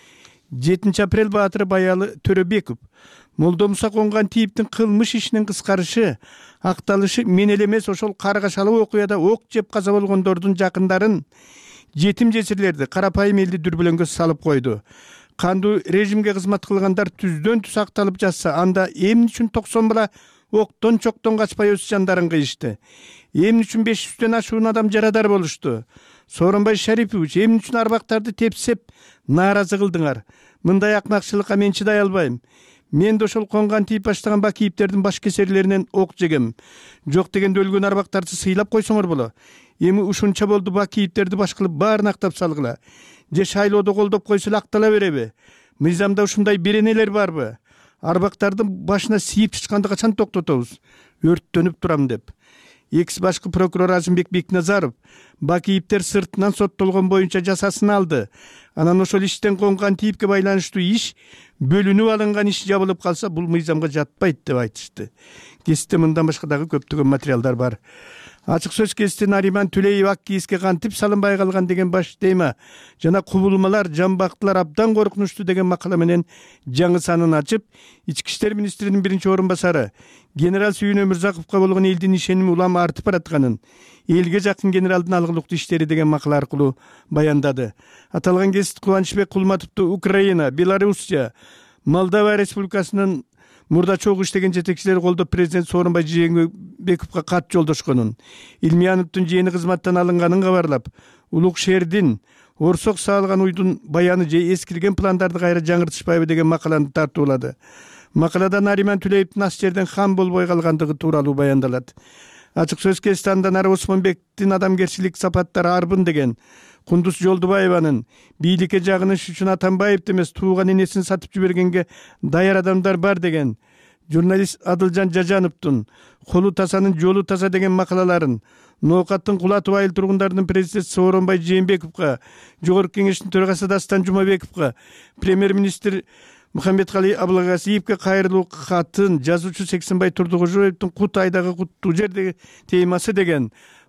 7 апрель Баатыр Баялы Төрөбеков, Молдо Муса конган тийиптин кылмыш ишинин кыскарышы, акталышы мен эле эмес, ошол каргашалуу окуяда ок жеп каза болгондордун жакындарын, жетим жесирлерди, карапайым элди дүрбөлөңгө салып койду. Кандуу режимге кызмат кылгандар түздөн түз акталып жатса, анда эмне үчүн 90 бала октон чоктон качпай өз жандарын кыйышты? Эмне үчүн 500дөн ашуун адам жарадар болушту? Сооронбай Шарипович, эмне үчүн арбактарды тепсеп нааразы кылдыңар? Мындай акмакчылыкка мен чыдай албайм. Мен да ошол конган тийип баштаган Бакиевдердин баш кесерлеринен ок жегем. Жок дегенде өлгөн арбактарды сыйлап койсоңор боло. Эми ушунча болду, Бакиевдерди баш кылып баарын актап салгыла. Же шайлоодо колдоп койсо актала береби? Мыйзамда ушундай беренелер барбы? Арбактардын башына сийип чычканды качан токтотобуз? Өрттөнүп турам деп. Экс башкы прокурор Азымбек Бекназаров Бакиевдер сыртынан соттолгон боюнча жазасын алды. Анан ошол иштен конган тийипке байланыштуу иш бөлүнүп алынган иш жабылып калса, бул мыйзамга жатпайт деп айтышты. Кесипте мындан башка дагы көптөгөн материалдар бар. Ачык сөз кесипти Нариман Түлеев ак кийизге кантип салынбай калган деген баш тема жана кубулмалар, жамбактылар абдан коркунучтуу деген макала менен жаңы санын ачып, Ички иштер министринин биринчи орун басары генерал Сүйүн Өмүрзаковго болгон элдин ишеними улам артып баратканын, элге жакын генералдын алгылыктуу иштери деген макала аркылуу баяндады. Аталган кесип Кубанычбек Кулматовду Украина, Белоруссия, Молдова Республикасынын мурда чогуу иштеген жетекчилер колдоп президент Сооронбай Жээнбековго кат жолдошконун, Илмияновдун жээнин кызматтан алынганын кабарлап, Улук шээрдин орсок саалган уйдун баяны же эскирген пландарды кайра жаңыртышпайбы деген макаланы тартуулады. Макалада Нариман Түлеевдин ас жерден хан болбой калгандыгы тууралуу баяндалат. Ачык сөз кесипти андан ары Осмонбектин адамгерчилик сапаттары арбын деген, Кундуз Жолдубаеванын бийликке жагыныш үчүн Атамбаевди эмес тууган энесин сатып жибергенге даяр адамдар бар деген, журналист Адылжан Жажановдун колу тазанын жолу таза деген макалаларын, Ноокаттын кулатып айыл тургундардын президенти Сооронбай Жээнбековго, Жогорку кеңештин төрагасы Дастан Жумабековго, премьер-министр Мухаммедкали Абылгазиевге кайрылуу катын, жазуучу Сексенбай Турдугужоевдун Кут айдагы куттуу жер темасы деген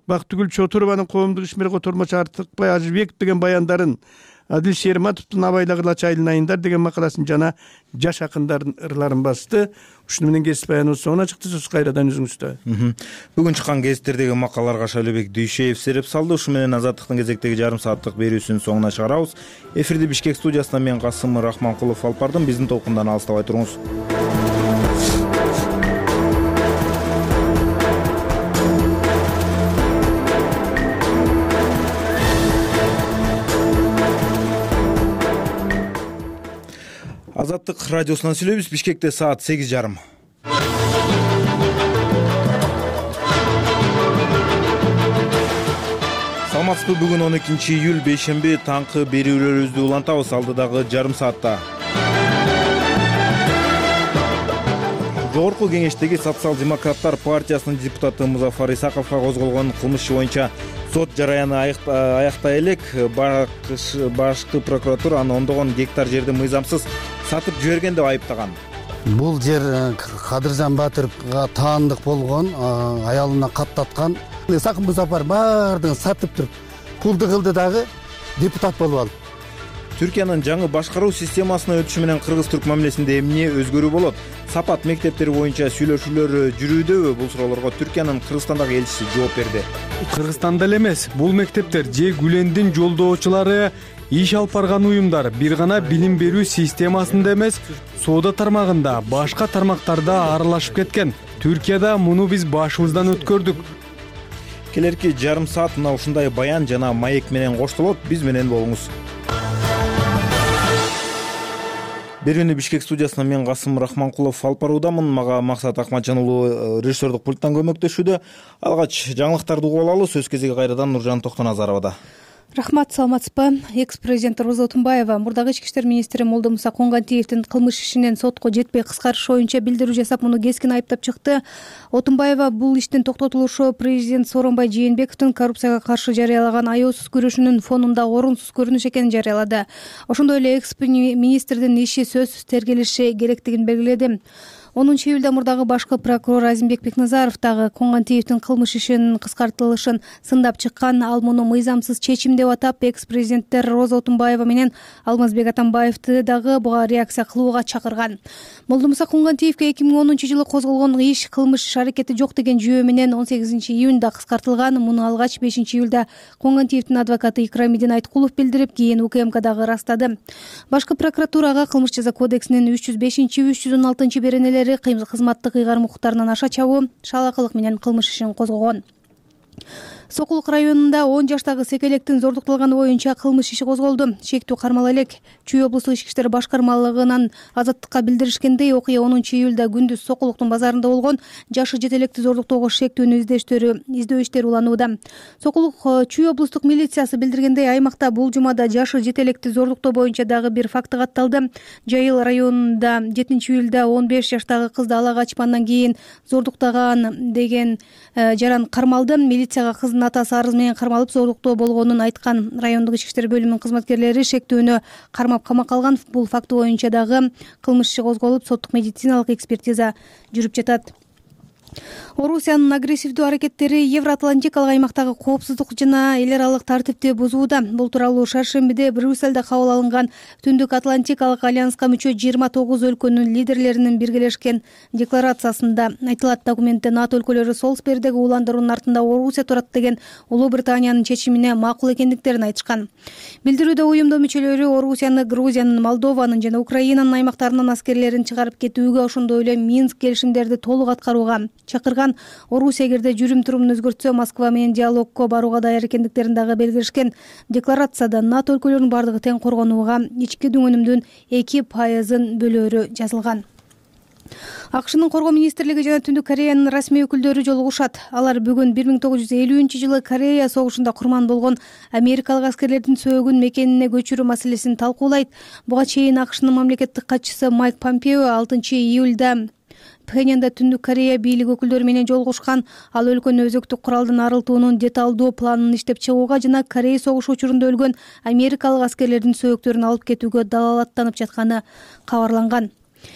Бактыгүл Чотурованын коомдук ишмер котормочу Артыкбай Ажыбеков деген баяндарын, Адил Шерматовдун Абайлagылач айылын айындар деген макаласын жана жаш акындардын ырларын басты. Ушуну менен кесип баяныбыз соңуна чыкты. Сөз кайрадан өзүңүздө. Бүгүн чыккан гезиттердеги макалаларга Шайлообек Дүйшеев сереп салды. Ушу менен Азаттыктын кезектеги жарым сааттык берүүсүнүн соңуна чыгарабыз. Эфирди Бишкек студиясынан мен Касым Рахманкулов алып бардым. Биздин толкундан алыстабай туруңуз. Азаттык радиосунан сүйлөйбүз. Бишкекте саат 8:30. Саламатсызбы? Бүгүн 12 июль бейшемби, таңкы берүүлөрүбүздү улантабыз алдыдагы жарым саатта. Жогорку кеңештеги Социал-демократтар партиясынын депутаты Музафар Исаковго козголгон кылмыш иши боюнча сот жараяны аяктай элек. Башкы прокуратура аны ондогон гектар жерди мыйзамсыз сатып жиберген деп айыптаган. Бул жер Кадыржан Батыровго таандык болгон, аялына каттаткан. Исаков Музафар баардыгын сатып туруп, пулду кылды дагы депутат болуп алды. Түркиянын жаңы башкаруу системасына өтүшү менен кыргыз-түрк мамилесинде эмне өзгөрүү болот? Сапат мектептери боюнча сүйлөшүүлөр жүрүүдөбү? Бул суроолорго Түркиянын Кыргызстандагы элчиси жооп берди. Кыргызстанда эле эмес, бул мектептер же Гүлендин жолдоочулары, иш алып барган уюмдар бир гана билим берүү системасында эмес, соода тармагында, башка тармактарда аралашып кеткен. Түркияда муну биз башыбыздан өткөрдүк. Келерки жарым саат мына ушундай баян жана маек менен коштолот. Биз менен болуңуз. Берүүнү Бишкек студиясынан мен Касым Рахманкулов алып баруудамын. Мага Максат Акматжан уулу режиссердик пульттан көмөктөшүүдө. Алгач жаңылыктарды угуп алалы. Сөз кезеги кайрадан Нуржан Токтоназаровада. Рахмат, саламатсызбы? Экс-президент Роза Отунбаева мурдагы ички иштер министри Молдомуса Коңгантиевдин кылмыш ишинен сотко жетпей кыскартыш боюнча билдирүү жасап, муну кескин айыптап чыкты. Отунбаева бул иштин токтотулушу президент Сооронбай Жээнбековдун коррупцияга каршы жарыялаган аяосуз күрөшүнүн фонунда орунсуз көрүнүш экенин жарыялады. Ошондой эле экс-министрдин иши сөзсүз тергелиши керектигин белгиледи. 10 июлда мурдагы башкы прокурор Азимбек Бекназаров дагы Коңгантиевдин кылмыш ишинин кыскартылышын сындап чыккан. Ал муну мыйзамсыз чечим деп атап, экс-президенттер Роза Отунбаева менен Алмазбек Атамбаевди дагы буга реакция кылууга чакырган. Молдомуса Коңгантиевге 2010-жылы козголгон иш кылмыш аракети жок деген жүйө менен 18 июнда кыскартылган. Муну алгач 5 июлда Коңгантиевдин адвокаты Икрамидин Айткулов билдирип, кийин УКМК дагы ырастады. Башкы прокуратурага кылмыш жаза кодексинин 305-316 беренелери кызматтык ыйгарым укуктарынан аша чабуу, шалакылык менен кылмыш ишин козгогон. Сокулук районунда 10 жаштагы секелектин зордукталганы боюнча кылмыш иши козголду. Шектүү кармала элек. Чүй облустук ички иштер башкармалыгынан Азаттыкка билдиришкендей, окуя 10 июлда күндүз Сокулуктун базарында болгон. Жашы жетелекти зордуктоого шектүүнү издөө иштери уланууда. Сокулук Чүй облустук милициясы билдиргендей, аймакта бул жумада жашы жетелекти зордуктоо боюнча дагы бир факты катталды. Жайыл районунда 7 июлда 15 жаштагы кызды ала качкандан кийин зордуктаган деген жаран кармалды. Милицияга кыздын атасы арыз менен кармалып зордуктоо болгонун айткан. Райондук ички иштер бөлүмүнүн кызматкерлери шектүүнү кармап камакка алган. Бул факты боюнча дагы кылмыш иши козголуп, соттук медициналык экспертиза жүрүп жатат. Орусиянын агрессивдүү аракеттери Евроатлантикалык аймактагы коопсуздук жана эл аралык тартипти бузууда. Бул тууралуу шаршембиде Брюссельде кабыл алынган Түндүк Атлантикалык альянска мүчө 29 өлкөнүн лидерлеринин биргелешкен декларациясында айтылат. Документте НАТО өлкөлөрү Солсберидеги уландыруунун артында Орусия турат деген Улуу Британиянын чечимине макул экендиктерин айтышкан. Билдирүүдө уюмдун мүчөлөрү Орусияны, Грузиянын, Молдованын жана Украинанын аймактарынан аскерлерин чыгарып кетүүгө, ошондой эле Минск келишимдерди толук аткарууга чакырган. Орусия эгерде жүрүм-турумун өзгөртсө, Москва менен диалогко барууга даяр экендиктерин дагы белгилешкен. Декларацияда НАТО өлкөлөрүнүн бардыгы тең коргонууга ички дүңүнүмдүн 2% бөлөөрү жазылган. АКШнын коргоо министрлиги жана Түндүк Кореянын расмий өкүлдөрү жолугушат. Алар бүгүн 1950-жылы Корея согушунда курман болгон америкалык аскерлердин сөөгүн мекенине көчүрүү маселесин талкуулайт. Буга чейин АКШнын мамлекеттик катчысы Майк Помпео 6 июлда Пхеньянда Түндүк Корея бийлик өкүлдөрү менен жолугушкан. Ал өлкөнү өзөктүк куралдан арылтуунун деталдуу планын иштеп чыгууга жана Корея согушу учурунда өлгөн америкалык аскерлердин сөөктөрүн алып кетүүгө далалаттанып жатканы кабарланган.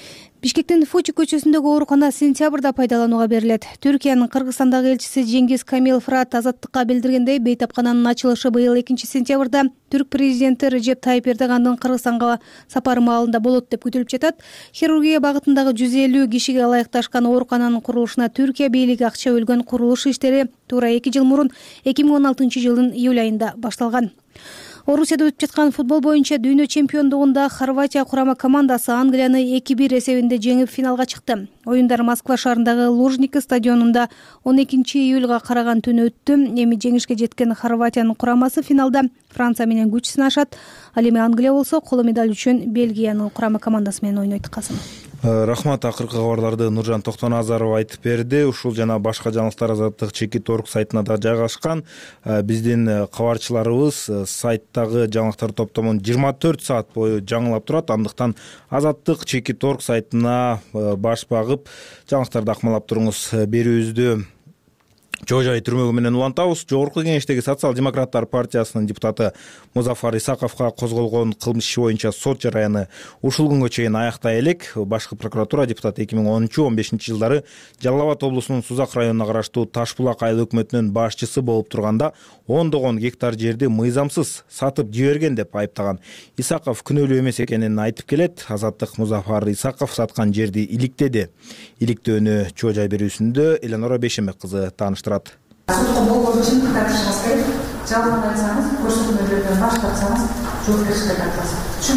Бишкектин Фочи көчөсүндөгү оорукана сентябрда пайдаланууга берилет. Түркиянын Кыргызстандагы элчиси Жеңгиз Камил Фырат Азаттыкка билдиргендей, бейтапкананын ачылышы быйыл 2-сентябрда түрк президенти Режеп Тайип Эрдогандын Кыргызстанга сапары маалында болот деп күтүлүп жатат. Хирургия багытындагы 150 кишиге ылайыкташкан оорукананын курулушуна Түркия бийлиги акча бөлгөн. Курулуш иштери туура 2 жыл мурун 2016-жылдын июль айында башталган. Орусияда өтүп жаткан футбол боюнча дүйнө чемпиондугунда Хорватия курама командасы Англияны 2-1 эсебинде жеңип финалга чыкты. Оюндар Москва шаарындагы Лужники стадионунда 12-июлга караган түнү өттү. Эми жеңишке жеткен Хорватиянын курамасы финалда Франция менен күч сынашат. Ал эми Англия болсо коло медаль үчүн Бельгиянын курама командасы менен ойнойт. Касым. Рахмат. Акыркы кабарларды Нуржан Токтоназаров айтып берди. Ушул жана башка жаңылыктар Азаттык Чекит.org сайтына да жайгашкан. Биздин кабарчыларыбыз сайттагы жаңылыктар топтомун 24 саат бою жаңылап турат. Андыктан Азаттык Чекит.org сайтына баш багып жаңылыктарды акмалап туруңуз. Берүүбүздү Жожай түрмөгү менен улантабыз. Жогорку кеңештеги Социал-демократтар партиясынын депутаты Музафар Исаковго козголгон кылмыш иши боюнча сот жараяны ушул күнгө чейин аяктай элек. Башкы прокуратура депутаты 2013-15 жылдары Жалал Абад облусунун Сузак районуна караштуу Таш булак айыл өкмөтүнүн башчысы болуп турганда ондогон гектар жерди мыйзамсыз сатып жиберген деп айыптаган. Исаков күнөөлүү эмес экенин айтып келет. Азаттык Музафар Исаков саткан жерди иликтеди. Иликтөөнү Жожай берүүсүндө Эленора Бешемек кызы тааныштырат. Сотко болгон ишин тартышыңыз керек. Жалган айтсаңыз, көрсөтмөлөрдөн баш тартсаңыз, жоопкерчиликке тартыласыз.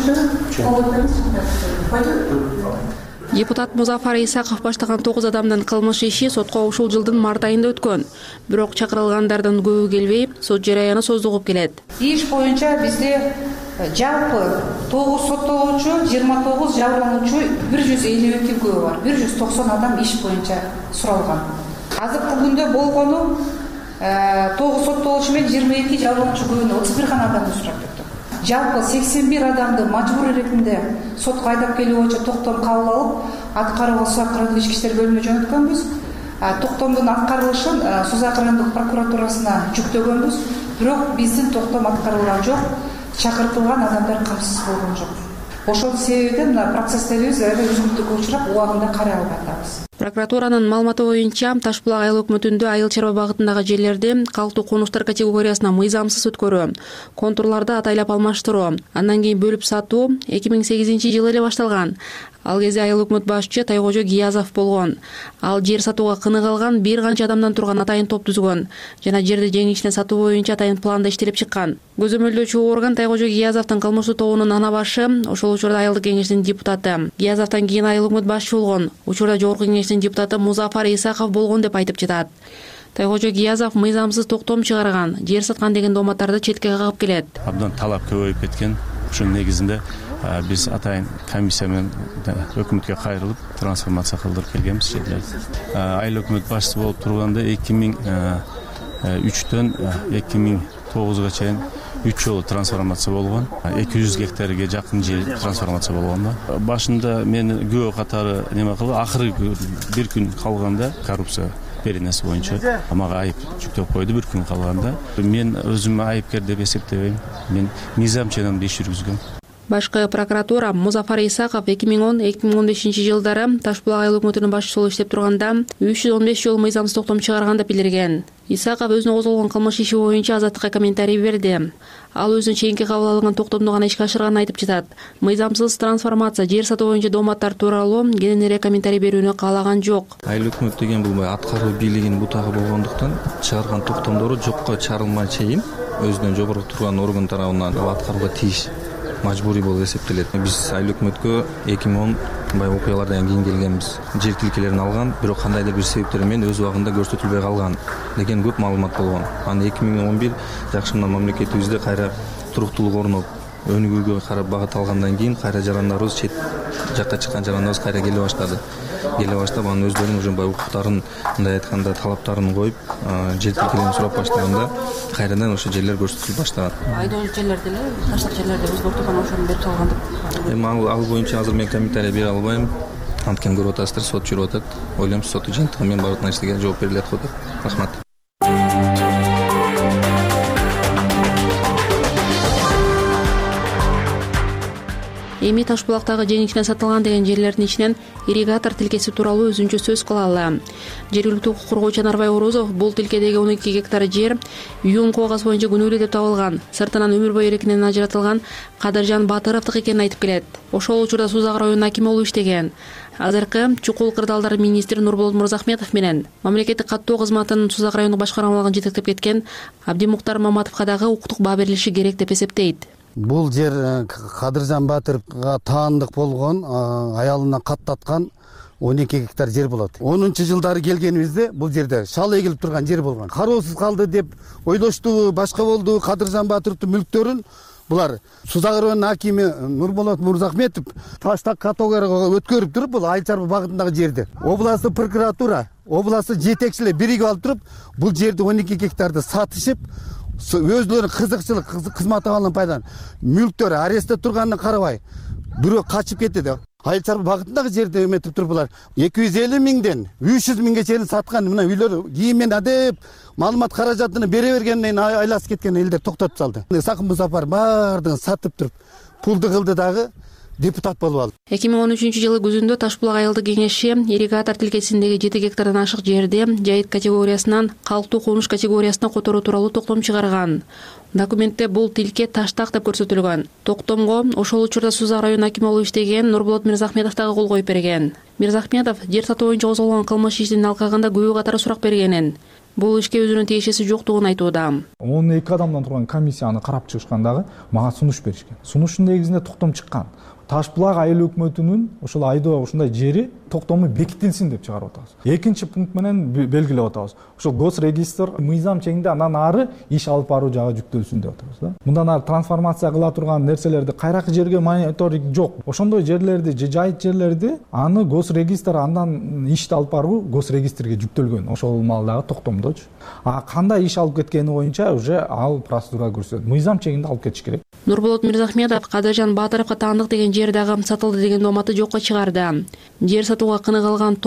Түшүндүңүзбү? Депутат Музафар Исаков баштаган 9 адамдын кылмыш иши сотко ушул жылдын март айында өткөн. Бирок чакырылгандардын көбү келбей, сот жараяны создугуп келет. Иш боюнча бизде жалпы 9 соттолуучу, 29 жабырлануучу, 152 күбө бар. 190 адам иш боюнча суралган. Азыркы күндө болгону 9 соттолуучу менен 22 жабырлануучу күбөнө 31 гана адамды сурап кетти. Жалпы 81 адамды мажбур иретинде сотко айдап келүү боюнча токтом кабыл алып, аткаруу сотко ички иштер бөлүмүнө жөнөткөнбүз. Токтомдун аткарылышын Сузак райондук прокуратурасына жүктөгөнбүз. Бирок биздин токтом аткарылган жок, чакыртылган адамдар камсыз болгон жок. Ошол себептен процесстерибиз үзгүлтүккө учурап, убагында карай албай атабыз. Прокуратуранын маалыматы боюнча Таш булак айыл өкмөтүндө айыл чарба багытындагы жерлерди калктуу конуштар категориясына мыйзамсыз өткөрүү, контурларды атайлап алмаштыруу, андан кийин бөлүп сатуу 2008-жылы эле башталган. Ал кезде айыл өкмөт башчы Тайкожо Гиязов болгон. Ал жер сатууга кыны калган бир канча адамдан турган атайын топ түзгөн жана жерди жеңишинен сатуу боюнча атайын планда иштелип чыккан. Көзөмөлдөөчү орган Тайкожо Гиязовдун кылмыштуу тобунун ана башы, ошол учурда айылдык кеңештин депутаты. Гиязовдон кийин айыл өкмөт башчы болгон. Учурда жогорку кеңештин депутаты Музафар Исаков болгон деп айтып жатат. Тайкожо Гиязов мыйзамсыз токтом чыгарган, жер саткан деген дооматтарды четке кагып келет. Абдан талап көбөйүп кеткен. Ушунун негизинде биз атайын комиссия менен өкмөткө кайрылып трансформация кылдырып келгенбиз жерлерди. Айыл өкмөт башчысы болуп турганда 2003-төн 2009-га чейин 3 жолу трансформация болгон. 200 гектарга жакын жер трансформация болгон. Башында мен күбө катары неме кылып, акыркы бир күн калганда коррупция беренеси боюнча мага айып жүктөп койду. Бир күн калганда мен өзүмө айыпкер деп эсептебейм. Мен мыйзам ченемде иш жүргүзгөм. Башкы прокуратура Музафар Исаков 2010-2015 жылдары Таш булак айыл өкмөтүнүн башчысы болуп иштеп турганда 315 жолу мыйзамсыз токтом чыгарган деп билдирген. Исаков өзүнө козголгон кылмыш иши боюнча Азаттыкка комментарий берди. Ал өзүнүн чейинки кабыл алынган токтомду гана ишке ашырганын айтып жатат. Мыйзамсыз трансформация, жер сатуу боюнча дооматтар тууралуу кененирээк комментарий берүүнү каалаган жок. Айыл өкмөт деген бул аткаруу бийлигинин бутагы болгондуктан чыгарган токтомдору жокко чыгарылмай чейин өзүнөн жогору турган орган тарабынан аткарууга тийиш мажбурий болуп эсептелет. Биз айыл өкмөткө 2010 окуялардан кийин келгенбиз. Жер тилкелерин алган, бирок кандайдыр бир себептер менен өз убагында көрсөтүлбөй калган деген көп маалымат болгон. Аны 2011 жакшымдан мамлекетибизде кайра туруктуулук орноп, өнүгүүгө карап багыт алгандан кийин кайра жарандарыбыз чет жакка чыккан жарандарыбыз кайра келе баштады. Келе баштап анын өздөрүнүн уже укуктарын, мындай айтканда талаптарын коюп, жер тилкелерин сурап баштаганда кайрадан ошо жерлер көрсөтүлүп баштаган. Айдоо жерлерди эле, таштак жерлерди өзгөртүлгөн, ошону берип салган деп. Эми ал боюнча азыр мен комментарий бере албайм. Анткени көрүп атасыздар, сот жүрүп атат. Ойлойм, соттун жыйынтыгы менен бардык нерсеге жооп берилет го деп. Рахмат. Эми Таш булактагы жеңишинен сатылган деген жерлердин ичинен ирригатор тилкеси тууралуу өзүнчө сөз кылалы. Жергиликтүү укук коргоочу Анарбай Орозов бул тилкедеги 12 гектар жер ЮН кагаз боюнча күнөөлүү деп табылган, сыртынан өмүр бою эркинен ажыратылган Кадыржан Батыровдук экенин айтып келет. Ошол учурда Сузак районунун акими болуп иштеген. Азыркы чукул кырдаалдар министри Нурболот Мырзахметов менен мамлекеттик каттоо кызматынын Сузак райондук башкармалыгын жетектеп кеткен Абдимуктар Маматовго дагы укуктук баа берилиши керек деп эсептейт. Бул жер Кадыржан Батыровго таандык болгон, аялына каттаткан 12 гектар жер болот. 10-жылдары келгенибизде бул жерде шал эгилип турган жер болгон. Кароосуз калды деп ойлошту, башка болду. Кадыржан Батыровдун мүлктөрүн булар Сузак районунун акими Нурболот Мырзахметов таштак каталогга өткөрүп туруп, бул айыл чарба багытындагы жерди областтык прокуратура, областтык жетекчилер биригип алып туруп, бул жерди 12 гектарды сатышып, өзлөрүнүн кызыкчылык кызмат абалынан пайдаланып, мүлктөрү арестте турганына карабай, бирөө качып кетти деп. Айыл чарба багытындагы жерди эметип туруп булар 250 миңден 300 миңге чейин саткан. Мына үйлөр кийинмен адеп маалымат каражатыны бере бергенден айласып кеткен элдер токтотуп салды. Сакын Музапар баардыгын сатып туруп, пулду кылды дагы депутат болуп алды. 2013-жылы күзүндө Таш булак айылдык кеңеши ирригатор тилкесиндеги 7 гектардан ашык жерди жайыт категориясынан калктуу конуш категориясына которуу тууралуу токтом чыгарган. Документте бул тилке таштак деп көрсөтүлгөн. Токтомго ошол учурда Сузак районунун акими болуп иштеген Нурболот Мырзахметов дагы кол коюп берген. Мырзахметов жер сатуу боюнча козголгон кылмыш ишинин алкагында күбө катары сурак бергенин, бул ишке өзүнүн тиешеси жоктугун айтууда. 12 адамдан турган комиссияны карап чыгышкандагы мага сунуш беришкен. Сунуштун негизинде токтом чыккан. Таш булак айыл өкмөтүнүн ошол айдоо ушундай жери токтому бекитилсин деп чыгарып атабыз. Экинчи пункт менен белгилеп атабыз. Ошол госрегистр мыйзам чегинде андан ары иш алып баруу жагы жүктөлсүн деп атабыз да. Мындан ары трансформация кыла турган нерселерди кайракы жерге мониторинг жок. Ошондой жерлерди, жайыт жерлерди аны госрегистр андан ишти алып баруу госрегистрге жүктөлгөн. Ошол маалдагы токтомдочу. Кандай иш алып кеткени боюнча уже ал процедура көрсөтөт. Мыйзам чегинде алып кетиш керек. Нурболот Мырзахметов Кадыржан Батыровго таандык деген жер дагы сатылды деген дооматты жокко чыгарды. Жер сатууга кыныгалган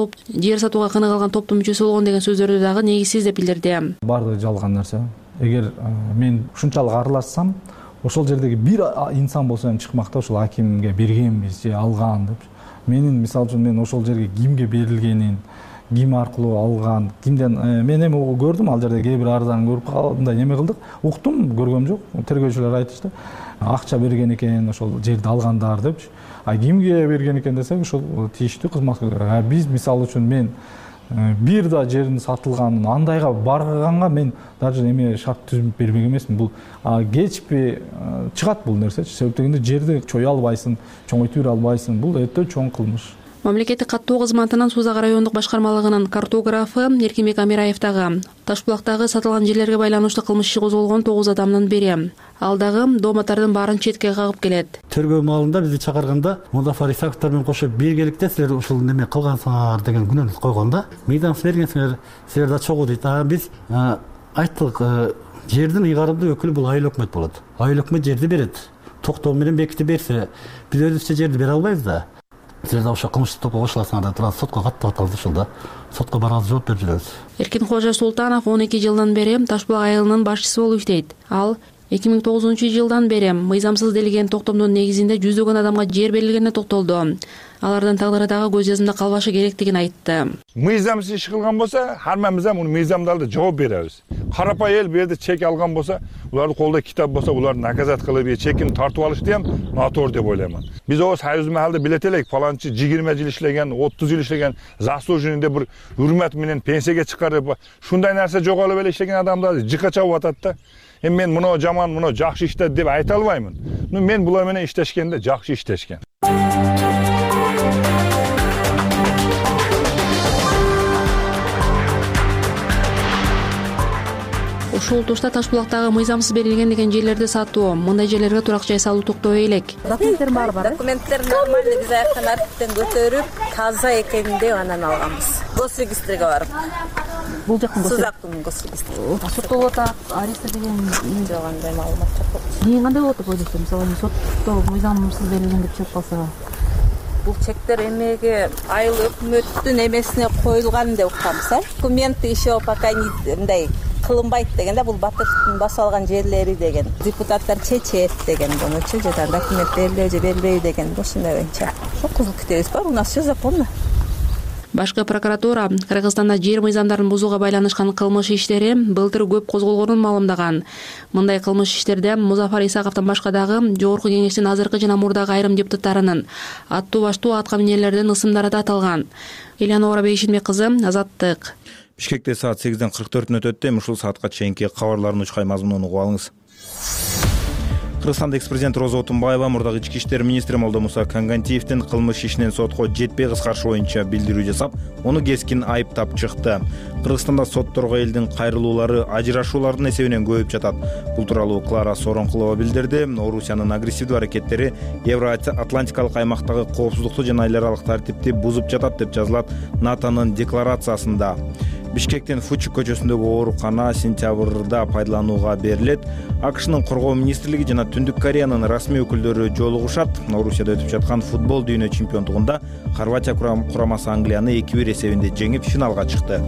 топтун мүчөсү болгон деген сөздөрдү дагы негизсиз деп билдирди. Бардыгы жалган нерсе. Эгер мен ушунчалык аралашсам, ошол жердеги бир инсан болсо эми чыкмак да, ошол акимге бергенбиз же алган деп. Менин мисалы үчүн мен ошол жерге кимге берилгенин, ким аркылуу алган, кимден мен эми көрдүм, ал жерде кээ бир арыздан көрүп калгандай неме кылдык. Уктум, көргөм жок. Тергөөчүлөр айтышты. Акча берген экен ошол жерди алгандар депчи. Кимге берген экен десек, ошол тийиштүү кызматкерлер. Биз мисалы үчүн мен бир да жердин сатылганын андайга барганга мен даже эме шарт түзүп бербек эмесмин. Бул кечпи чыгат бул нерсечи. Себеп дегенде жерди чоюа албайсың, чоңойтуура албайсың. Бул өтө чоң кылмыш. Мамлекеттик каттоо кызматынын Сузак райондук башкармалыгынын картографы Эркинбек Амираев дагы Таш булактагы сатылган жерлерге байланыштуу кылмыш иши козголгон 9 адамдын бири. Ал дагы дооматтардын баарын четке кагып келет. Тергөө маалында бизди чакырганда Музафар Исаковтор менен кошо биргеликте силер ушул неме кылгансыңар деген күнөөнү койгон да. Мыйзамсыз бергенсиңер, силер да чогуу дейт. Биз айттык, жердин ыйгарымдуу өкүлү бул айыл өкмөт болот. Айыл өкмөт жерди берет. Токтоо менен бекитип берсе, биз өзүбүзчө жерди бере албайбыз да. Силер да ошо кылмыштык топко кошуласыңар да, сотко каттап атабыз ушул да. Сотко барганыбыз жооп берип жүрөбүз. Эркинкожо Султанов 12 жылдан бери Таш булак айылынын башчысы болуп иштейт. Ал 2009-жылдан бери мыйзамсыз делген токтомдун негизинде жүздөгөн адамга жер берилгенине токтолду. Алардын тагдыры дагы көз жазымда калбашы керектигин айтты. Мыйзамсыз иш кылган болсо, хаммамыз ham уну мыйзамдарды жооп беребиз. Карапай эл бу жерде чек алган болсо, уларды колдо китап болсо, уларды наказат кылып, чекин тартып алышты ham натор деп ойлоймун. Биз о союз маалда билет элек, фаланчы 20 жыл иштеген, 30 жыл иштеген, заслуженный бир урмат менен пенсияга чыгарып, шундай нерсе жоголуп эле иштеген адамдарды жыкка чабып атат да. Мен муну жаман, муну жакшы иштеди деп айта албаймын. Мен булар менен иштешкенде жакшы иштешкен. Ушул тушта Таш булактагы мыйзамсыз берилген деген жерлерди сатуу, мындай жерлерге турак жай салуу токтобой элек. Документтер бар. Документтер нормальный, биз аяктан архивден көтөрүп, таза экенин деп анан алганбыз. Госрегистрге барып. Бул жактын Сузактын госрегистри. Соттолуп атат, арест деген жок андай маалымат жок. Кийин кандай болот деп ойлойсуз? Мисалы, сотто мыйзамсыз берилген деп чыгып калса, бул чектер эмеге айыл өкмөттүн эмесине коюлган деп укканбыз. Документы еще пока мындай кылынбайт деген да, бул батыштын басып алган жерлери деген. Депутаттар чечет деген болчу, же документ берилеби же берилбейби деген ушундай боюнча. Ошо кызыл күтөбүз бар, у нас все законно. Башкы прокуратура Кыргызстанда жер мыйзамдарын бузууга байланышкан кылмыш иштери былтыр көп козголгонун маалымдаган. Мындай кылмыш иштерде Музафар Исаковдон башка дагы Жогорку Кеңештин азыркы жана мурдагы айрым депутаттарынын аттуу баштуу атка минерлердин ысымдары да аталган. Элеонора Бейшинбек кызы, Азаттык. Бишкекте саат 8:44 өтөт. Эми ушул саатка чейинки кабарлардын учкай мазмунун угуп алыңыз. Кыргызстан экс-президент Роза Отунбаева мурдагы ички иштер министри Молдомуса Кангантиевдин кылмыш ишинен сотко жетпей кыскартыш боюнча билдирүү жасап, ону кескин айыптап чыкты. Кыргызстанда сотторго элдин кайрылуулары ажырашуулардын эсебинен көбөйүп жатат. Бул тууралуу Клара Соронкулова билдирди. Орусиянын агрессивдүү аракеттери Евро-Атлантикалык аймактагы коопсуздукту жана эл аралык тартипти бузуп жатат деп жазылат НАТОнун декларациясында. Бишкектин Фучук көчөсүндөгү оорукана сентябрда пайдаланууга берилет. АКШнын коргоо министрлиги жана Түндүк Кореянын расмий өкүлдөрү жолугушат. Орусияда өтүп жаткан футбол дүйнө чемпиондугунда Хорватия курамасы Англияны 2-1 эсебинде жеңип финалга чыкты.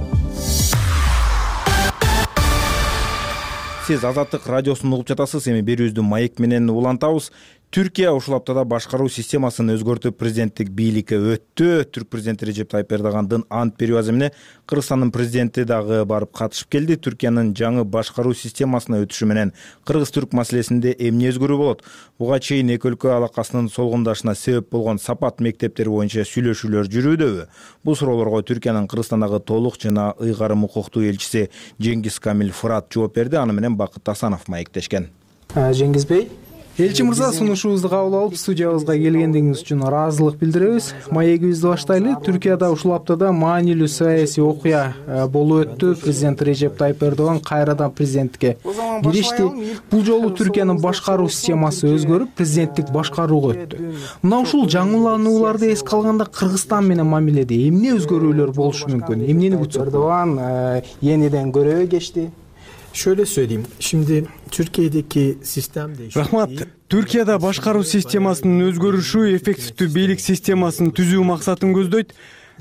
Сиз Азаттык радиосун угуп жатасыз. Эми берүүбүздү маек менен улантабыз. Түркия ушул аптада башкаруу системасын өзгөртүп президенттик бийликке өттү. Түрк президенти Режеп Тайып Эрдогандын ант берүү аземине Кыргызстандын президенти дагы барып катышып келди. Түркиянын жаңы башкаруу системасына өтүшү менен кыргыз-түрк маселесинде эмне өзгөрүү болот? Буга чейин эки өлкө алакасынын солгундашына себеп болгон сапат мектептери боюнча сүйлөшүүлөр жүрүүдөбү? Бул суроолорго Түркиянын Кыргызстандагы толук жана ыйгарым укуктуу элчиси Жеңгиз Камил Фырат жооп берди. Аны менен Бакыт Асанов маектешкен. Жеңгиз Бей, элчи мырза, сунушубузду кабыл алып студиябызга келгендигиңиз үчүн ыраазылык билдиребиз. Маегибизди баштайлы. Түркияда ушул аптада маанилүү саясий окуя болуп өттү. Президент Режеп Тайып Эрдоган кайрадан президенттикке киришти. Бул жолу Түркиянын башкаруу системасы өзгөрүп, президенттик башкарууга өттү. Мына ушул жаңыланууларды эске алганда Кыргызстан менен мамиледе эмне өзгөрүүлөр болушу мүмкүн? Эмнени күтсөк? Эрдоган yeniden göreve geçti. Şöyle söyleyeyim. Şimdi Türkiye'deki sistem değişti. Рахмат. Түркияда башкаруу системасынын өзгөрүшү эффективдүү бийлик системасын түзүү максатын көздөйт.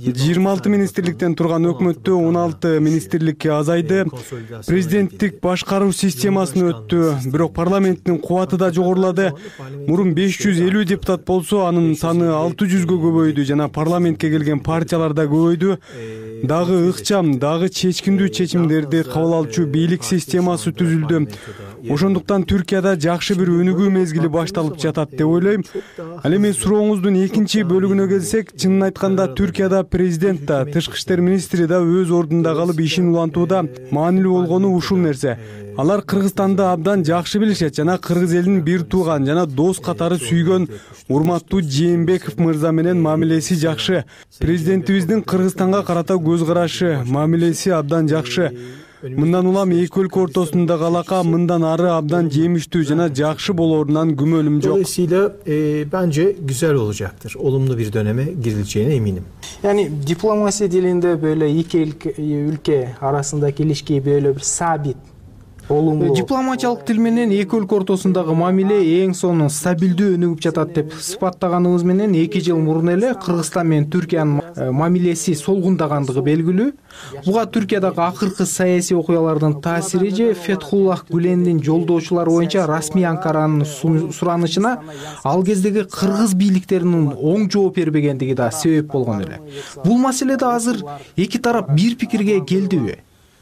26 министрликтен турган өкмөттө 16 министрликке азайды. Президенттик башкаруу системасына өттү, бирок парламенттин кубаты да жогорулады. Мурун 550 депутат болсо, анын саны 600гө көбөйдү жана парламентке келген партиялар да көбөйдү. Дагы ыкчам, дагы чечкиндүү чечимдерди кабыл алчу бийлик системасы түзүлдү. Ошондуктан Түркияда жакшы бир өнүгүү мезгили башталып жатат деп ойлойм. Ал эми сурооңуздун экинчи бөлүгүнө келсек, чынын айтканда Түркияда президент да, тышкы иштер министри да өз ордунда калып ишин улантууда. Маанилүү болгону ушул нерсе. Алар Кыргызстанды абдан жакшы билишет жана кыргыз элин бир тууган жана дос катары сүйгөн урматтуу Жээнбеков мырза менен мамилеси жакшы. Президентибиздин Кыргызстанга карата көз карашы, мамилеси абдан жакшы. Мындан улам эки өлкө ортосундагы алака мындан ары абдан жемиштүү жана жакшы болоорунан күмөнүм жок. Dolayısıyla bence güzel olacaktır. Olumlu bir döneme girileceğine eminim. Yani diplomasi dilinde böyle iki ülke arasındaki ilişkiyi böyle bir sabit, olumlu. Дипломатиялык тил менен эки өлкө ортосундагы мамиле эң сонун стабилдүү өнүгүп жатат деп сыпаттаганыбыз менен 2 жыл мурун эле Кыргызстан менен Түркиянын мамилеси солгундагандыгы белгилүү. Буга Түркиядагы акыркы саясий окуялардын таасири же Фетхуллах Гүлендин жолдоочулары боюнча расмий Анкаранын суранычына ал кездеги кыргыз бийликтеринин оң жооп бербегендиги да себеп болгон эле. Бул маселеде азыр эки тарап бир пикирге келдиби?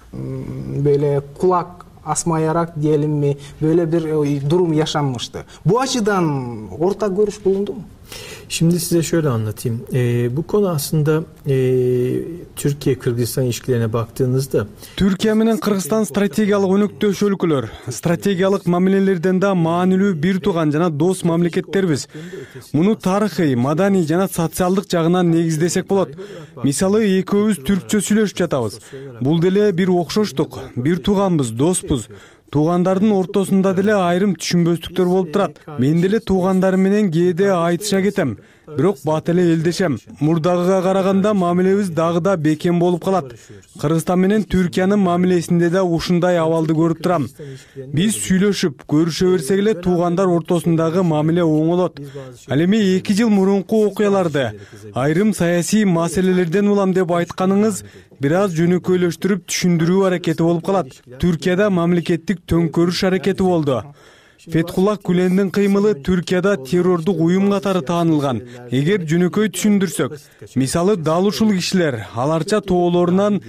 Böyle kulak asmayarak diyelim mi, böyle bir durum yaşanmıştı. Bu açıdan ortak görüş bulundu mu? Şimdi size şöyle anlatayım. Bu konu aslında Türkiye-Kırgızistan ilişkilerine baktığınızda Türkiye менен Кыргызстан стратегиялык өнөктөш өлкөлөр. Стратегиялык мамилелерден да маанилүү бир тууган жана дос мамлекеттербиз. Муну тарыхый, маданий жана социалдык жагынан негиздесек болот. Мисалы, экөөбүз түркчө сүйлөшүп жатабыз. Бул деле бир окшоштук, бир тууганбыз, доспуз. Туугандардын ортосунда деле айрым түшүнбөстүктөр болуп турат. Мен деле туугандарым менен кээде айтыша кетем. бирок бат эле элдешем. Мурдагыга караганда мамилебиз дагы да бекем болуп калат. Кыргызстан менен Түркиянын мамилесинде да ушундай абалды көрүп турам. Биз сүйлөшүп, көрүшө берсек эле туугандар ортосундагы мамиле оңолот. Ал эми 2 жыл мурунку окуяларды айрым саясий маселелерден улам деп айтканыңыз бир аз жөнөкөйлөштүрүп түшүндүрүү аракети болуп калат. Түркияда мамлекеттик төңкөрүш аракети болду. Фетхулла Гүлендин кыймылы Түркияда террордук уюм катары таанылган. Эгер жөнөкөй түшүндүрсөк, мисалы дал ушул кишилер аларча тоолорунан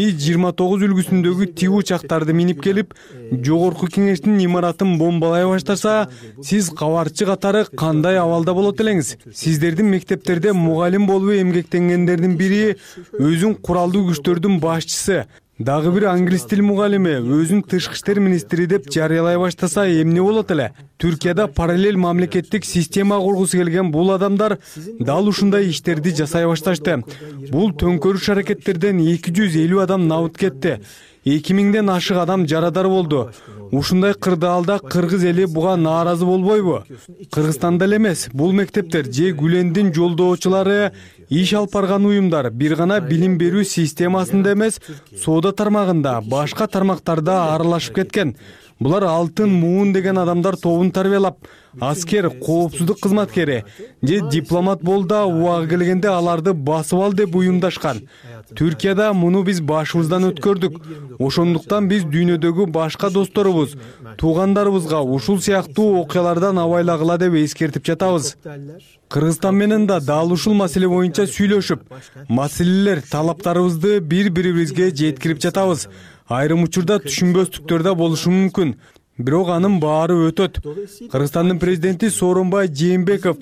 Ми-29 үлгүсүндөгү тип учактарды минип келип, жогорку кеңештин имаратын бомбалай баштаса, сиз кабарчы катары кандай абалда болот элеңиз? Сиздердин мектептерде мугалим болуп эмгектенгендердин бири өзүн куралдуу күчтөрдүн башчысы, дагы бир англис тил мугалими өзүн тышкы иштер министри деп жарыялай баштаса эмне болот эле? Түркияда параллель мамлекеттик система кургусу келген бул адамдар дал ушундай иштерди жасай башташты. Бул төңкөрүш аракеттерден 250 адам набыт кетти. 2000ден ашык адам жарадар болду. Ушундай кырдаалда кыргыз эли буга нааразы болбойбу? Кыргызстанда эле эмес, бул мектептер же Гүлендин жолдоочулары иш алып барган уюмдар бир гана билим берүү системасында эмес, соода тармагында, башка тармактарда аралашып кеткен. Булар алтын муун деген адамдар тобун тарбиялап, аскер, коопсуздук кызматкери же дипломат болда убагы келгенде аларды басып ал деп уюмдашкан. Түркияда муну биз башыбыздан өткөрдүк. Ошондуктан биз дүйнөдөгү башка досторубуз, туугандарыбызга ушул сыяктуу окуялардан абайлагыла деп эскертип жатабыз. Кыргызстан менен да дал ушул маселе боюнча сүйлөшүп, маселелер, талаптарыбызды бири-бирибизге жеткирип жатабыз. Айрым учурда түшүнбөстүктөр да болушу мүмкүн. Бирок анын баары өтөт. Кыргызстандын президенти Сооронбай Жээнбеков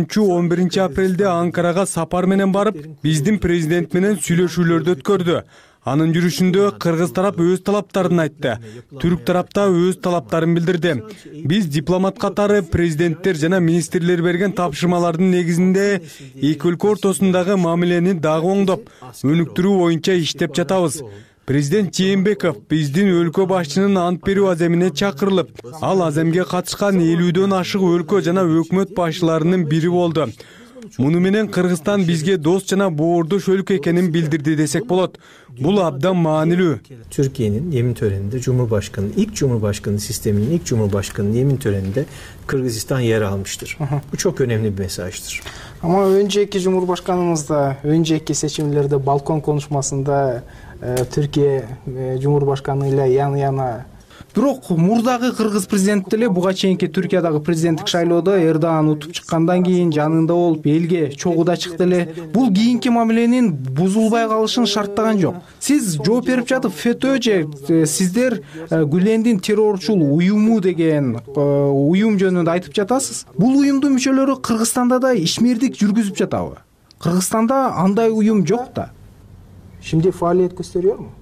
9-11 апрелде Анкарага сапар менен барып, биздин президент менен сүйлөшүүлөрдү өткөрдү. Анын жүрүшүндө кыргыз тарап өз талаптарын айтты. Түрк тарапта өз талаптарын билдирди. Биз дипломат катары президенттер жана министрлер берген тапшырмалардын негизинде эки өлкө ортосундагы мамилени дагы оңдоп, өнүктүрүү боюнча иштеп жатабыз. Президент Жээнбеков биздин өлкө башчынын ант берүү аземине чакырылып, ал аземге катышкан 50дөн ашык өлкө жана өкмөт башчыларынын бири болду. Муну менен Кыргызстан бизге дос жана боордош өлкө экенин билдирди десек болот. Бул абдан маанилүү. Türkiye'nin yemin töreninde ilk Cumhurbaşkanı sisteminin ilk Cumhurbaşkanı'nın yemin töreninde Kırgızistan yer almıştır. Bu çok önemli bir mesajdır. Ama önceki Cumhurbaşkanımızda, önceki seçimlerde balkon konuşmasında Türkiye Cumhurbaşkanı ile yan yana. Бирок мурдагы кыргыз президенти эле буга чейинки Түркиядагы президенттик шайлоодо Эрдоган утуп чыккандан кийин жанында болуп элге чогуу чыкты эле. Бул кийинки мамиленин бузулбай калышын шарттаган жок. Сиз жооп берип жатып ФЭТÖ же сиздер Гүлендин террорчул уюму деген уюм жөнүндө айтып жатасыз. Бул уюмдун мүчөлөрү Кыргызстанда да ишмердик жүргүзүп жатабы? Кыргызстанда андай уюм жок да. Şimdi faaliyet gösteriyor mu?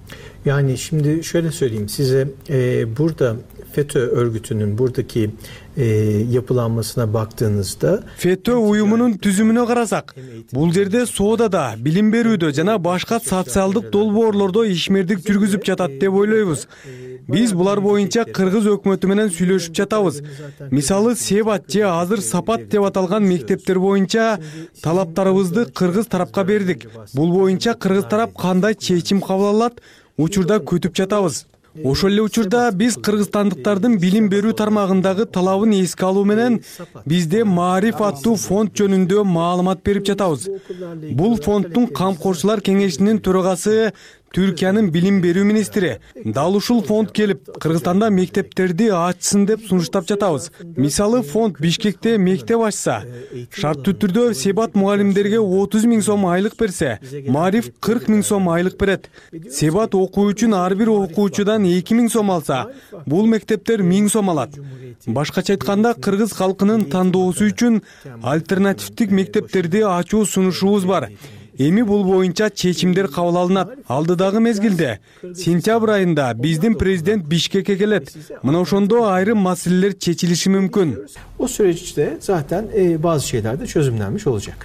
Yani şimdi şöyle söyleyeyim size burada FETÖ örgütünün buradaki yapılanmasına baktığınızda FETÖ уюмунун түзүмүнө карасак, бул жерде соодада, билим берүүдө жана башка социалдык долбоорлордо ишмердик жүргүзүп жатат деп ойлойбуз. Биз булар боюнча кыргыз өкмөтү менен сүйлөшүп жатабыз. Мисалы Себат же азыр Сапат деп аталган мектептер боюнча талаптарыбызды кыргыз тарапка бердик. Бул боюнча кыргыз тарап кандай чечим кабыл алат, учурда күтүп жатабыз. Ошол эле учурда биз кыргызстандыктардын билим берүү тармагындагы талабын эске алуу менен бизде Маариф аттуу фонд жөнүндө маалымат берип жатабыз. Бул фонддун камкорчулар кеңешинин төрагасы Түркиянын билим берүү министри. Дал ушул фонд келип, Кыргызстанда мектептерди ачсын деп сунуштап жатабыз. Мисалы фонд Бишкекте мектеп ачса, шарттуу түрдө Себат мугалимдерге 30 000 сом айлык берсе, Маариф 40 000 сом айлык берет. Себат окуу үчүн ар бир окуучудан 2 000 сом алса, бул мектептер 1000 сом алат. Башкача айтканда, кыргыз калкынын тандоосу үчүн альтернативдик мектептерди ачуу сунушубуз бар. Эми бул боюнча чечимдер кабыл алынат. Алдыдагы мезгилде сентябрь айында биздин президент Бишкекке келет. Мына ошондо айрым маселелер чечилиши мүмкүн. O süreçte zaten bazı şeyler de çözümlenmiş olacak.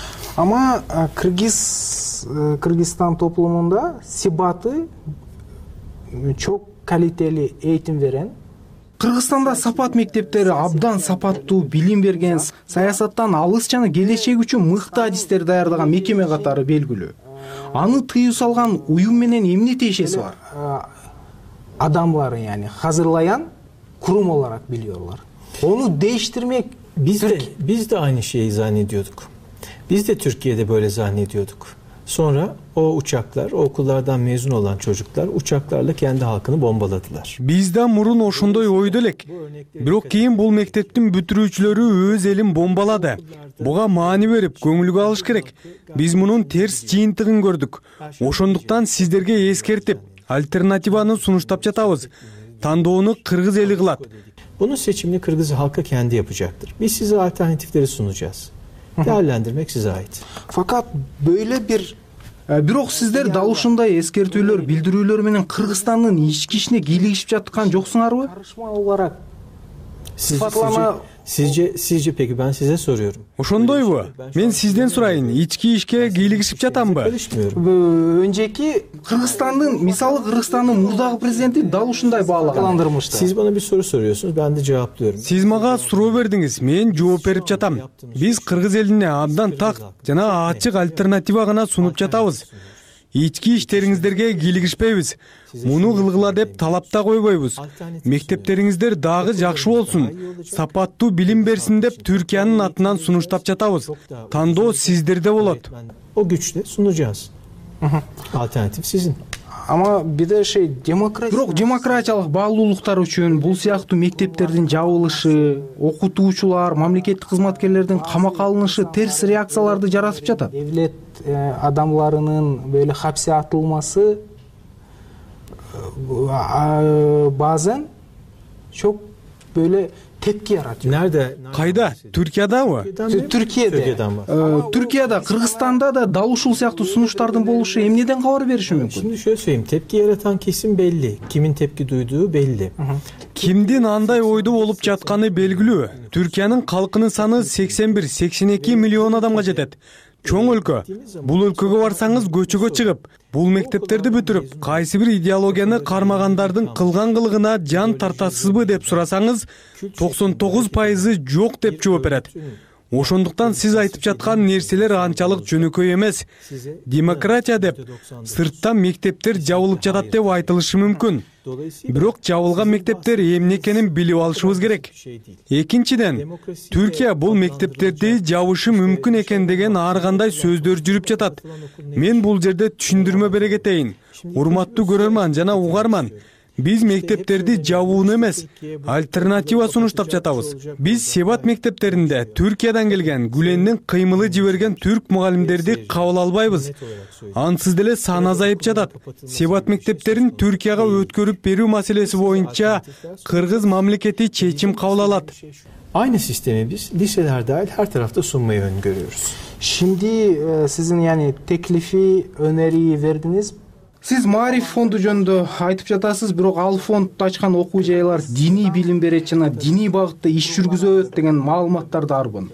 Ama Kırgızistan toplumunda Sebat'ı çok kaliteli eğitim veren Кыргызстанда сапат мектептери абдан сапаттуу билим берген, саясаттан алыс жана келечек үчүн мыкты адистер даярдаган мекеме катары белгилүү. Аны тыюу салган уюм менен эмне тиешеси бар? Адамлары, yani hazırlayan kurum olarak biliyorlar. Onu değiştirmek Biz de aynı şeyi zannediyorduk. Biz de Türkiye'de böyle zannediyorduk. Sonra o uçaklar, o okullardan mezun olan çocuklar uçaklarla kendi halkını bombaladılar. Биз да мурун ошондой ойдо элек. Бирок кийин бул мектептин бүтүрүүчүлөрү өз элин бомбалады. Буга маани берип, көңүлгө алыш керек. Биз мунун терс жыйынтыгын көрдүк. Ошондуктан сиздерге эскертип, альтернативаны сунуштап жатабыз. Тандоону кыргыз эли кылат. Bunun seçimini Kırgız halkı kendi yapacaktır. Biz size alternatifleri sunacağız. Değerlendirmek size ait. Fakat böyle bir бирок сиздер дал ушундай эскертүүлөр, билдирүүлөр менен Кыргызстандын ички ишине кийлигишип жаткан жоксуңарбы? Sizce peki ben size soruyorum. Ошондойбу? Мен сизден сурайын, ички ишке кийлигишип жатамбы? Önceki Kırgızstandın, misалы Kırgızstandın murdагы президенти дал ушундай баалагандырмышты. Siz bana bir soru soruyorsunuz, ben de cevaplıyorum. Сиз мага суроо бердиңиз, мен жооп берип жатам. Биз кыргыз элине абдан так жана ачык альтернатива гана сунуп жатабыз. Ички иштериңиздерге кийлигишпейбиз. Муну кылгыла деп талап да койбойбуз. Мектептериңиздер дагы жакшы болсун, сапаттуу билим берсин деп Türkiýanyň атынан сунуштап жатабыз. Тандоо сиздерде болот. O güçle sunacağız. Alternatif sizin. Ama bir de бирок демократиялык баалуулуктар үчүн бул сыяктуу мектептердин жабылышы, окутуучулар, мамлекеттик кызматкерлердин камакка алынышы терс реакцияларды жаратып жатат. Devlet adamlarının böyle hapse atılması bazen çok böyle tepki yaratıyor. Nerede? Kayda? Türkiye'de mi? Türkiye'de, Kırgızstan'da da dal ушул сыяктуу сунуштардын болушу эмнеден кабар бериши мүмкүн? Şimdi şöyle söyleyeyim, tepki yaratan kesim belli. Kimin tepki duyduğu belli. Кимдин андай ойдо болуп жатканы белгилүү. Türkiýanyň калкынын саны 81-82 миллион адамга жетет. Чоң өлкө. Бул өлкөгө барсаңыз көчөгө чыгып, бул мектептерди бүтүрүп, кайсы бир идеологияны кармагандардын кылган кылыгына жан тартасызбы деп сурасаңыз, 99% жок деп жооп берет. Ошондуктан сиз айтып жаткан нерселер анчалык жөнөкөй эмес. Демократия деп сырттан мектептер жабылып жатат деп айтылышы мүмкүн. Бирок жабылган мектептер эмне экенин билип алышыбыз керек. Экинчиден, Түркия бул мектептерди жабышы мүмкүн экен деген ар кандай сөздөр жүрүп жатат. Мен бул жерде түшүндүрмө бере кетейин. Урматтуу көрөрман жана угарман. Биз мектептерди жабууну эмес, альтернатива сунуштап жатабыз. Биз Себат мектептеринде Түркиядан келген, Гүлендин кыймылы жиберген түрк мугалимдерди кабыл албайбыз. Ансыз деле сан азайып жатат. Себат мектептерин Түркияга өткөрүп берүү маселеси боюнча Кыргыз мамлекети чечим кабыл алат. Aynı sistemi biz liseler dahil her tarafta sunmayı öngörüyoruz. Şimdi sizin yani teklifi, öneriyi verdiniz. Siz Maarif fondu жөнүндө айтып жатасыз, бирок ал фонд ачкан окуу жайлар диний билим берет жана диний багытта иш жүргүзөт деген маалыматтарды арбын.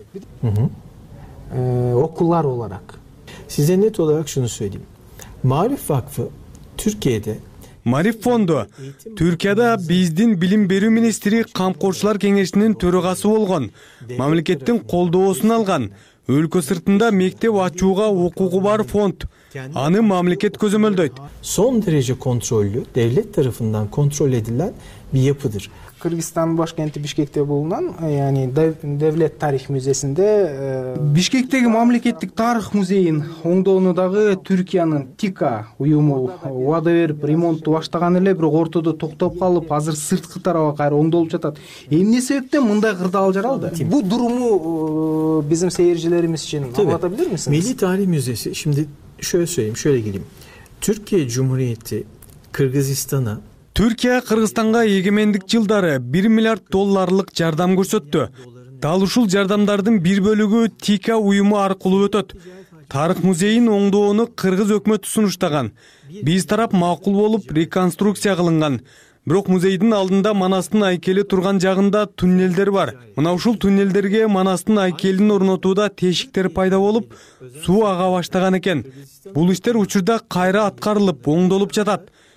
Okullar olarak. Size net olarak şunu söyleyeyim. Maarif Vakfı Türkiye'de Maarif fondu Türkiýада биздин билим берүү министри камкорчулар кеңешинин төрагасы болгон, мамлекеттин колдоосун алган, өлкө сыртында мектеп ачууга укугу бар фонд. Аны мамлекет көзөмөлдөйт. Son derece kontrollü, devlet tarafından kontrol edilen bir yapıdır. Kırgızstan başkenti Bişkek'te bulunan yani Devlet Tarih Müzesi'nde Bişkek'teki Mamleketlik Tarih Müzeyin оңдоонундагы Türkiýanyň TİKA уюму убада берип ремонтту баштаган эле, бирок ортодо токтоп калып, азыр сырткы тарабы кайра оңдолуп жатат. Эмне себептен мындай кырдаал жаралды? Bu durumu bizim seyircilerimiz için anlatabilir misiniz? Milli Tarih Müzesi, şimdi şöyle söyleyeyim, şöyle geleyim. Türkiye Cumhuriyeti Kırgızistan'a Türkiýa Kırgızстанга эгемендик жылдары 1 миллиард долларлык жардам көрсөттү. Дал ушул жардамдардын бир бөлүгү TİKA уюму аркылуу өтөт. Тарых музейин оңдоону кыргыз өкмөтү сунуштаган. Биз тарап макул болуп реконструкция кылынган. Бирок музейдин алдында Манастын айкели турган жагында туннелдер бар. Мына ушул туннелдерге Манастын айкелин орнотууда тешиктер пайда болуп, суу ага баштаган экен. Бул иштер учурда кайра аткарылып, оңдолуп жатат.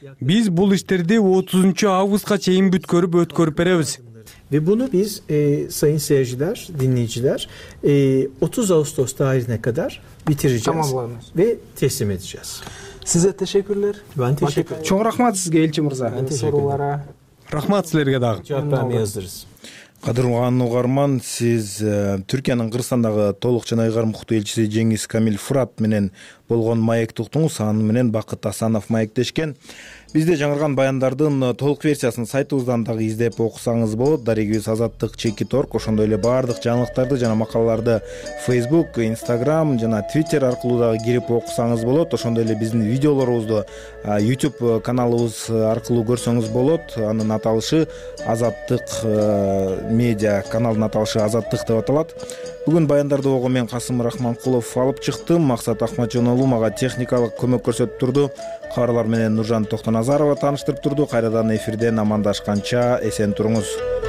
биз бул иштерди 30 августка чейин өткөрүп беребиz. Ve bunu biz sayın seyirciler, dinleyiciler 30 Ağustos tarihine kadar bitireceğiz ve teslim edeceğiz. Size teşekkürler. Ben teşekkür ederim. Çok rahmat sizge Elçi Mırza. Ben teşekkür ederim. Rahmat sizlerge dagы. Cevap vermeye hazırız. Кадырман угарман, сиз Түркиянын Кыргызстандагы толук жана ыйгарым уктуу элчиси Жеңиз Камил Фурат менен болгон маекти уктуңуз. Аны менен Бакыт Асанов маектешкен. Бизде жаңырган баяндардын толук версиясын сайтыбыздан дагы издеп окусаңыз болот. Дарегибиз Азаттык.org. Ошондой эле баардык жаңылыктарды жана макалаларды Facebook, Instagram жана Twitter аркылуу дагы кирип окусаңыз болот. Ошондой эле биздин видеолорубузду YouTube каналыбыз аркылуу көрсөңүз болот. Анын аталышы Азаттык медиа, каналдын аталышы Азаттык деп аталат. Бүгүн баяндарды ого мен Касым Рахманкулов алып чыктым. Максат Ахматжон мага техникалык көмөк көрсөтүп турду. Кабарлар менен Нуржан Токтоназарова тааныштырып турду. Кайрадан эфирден амандашканча эсен туруңуз.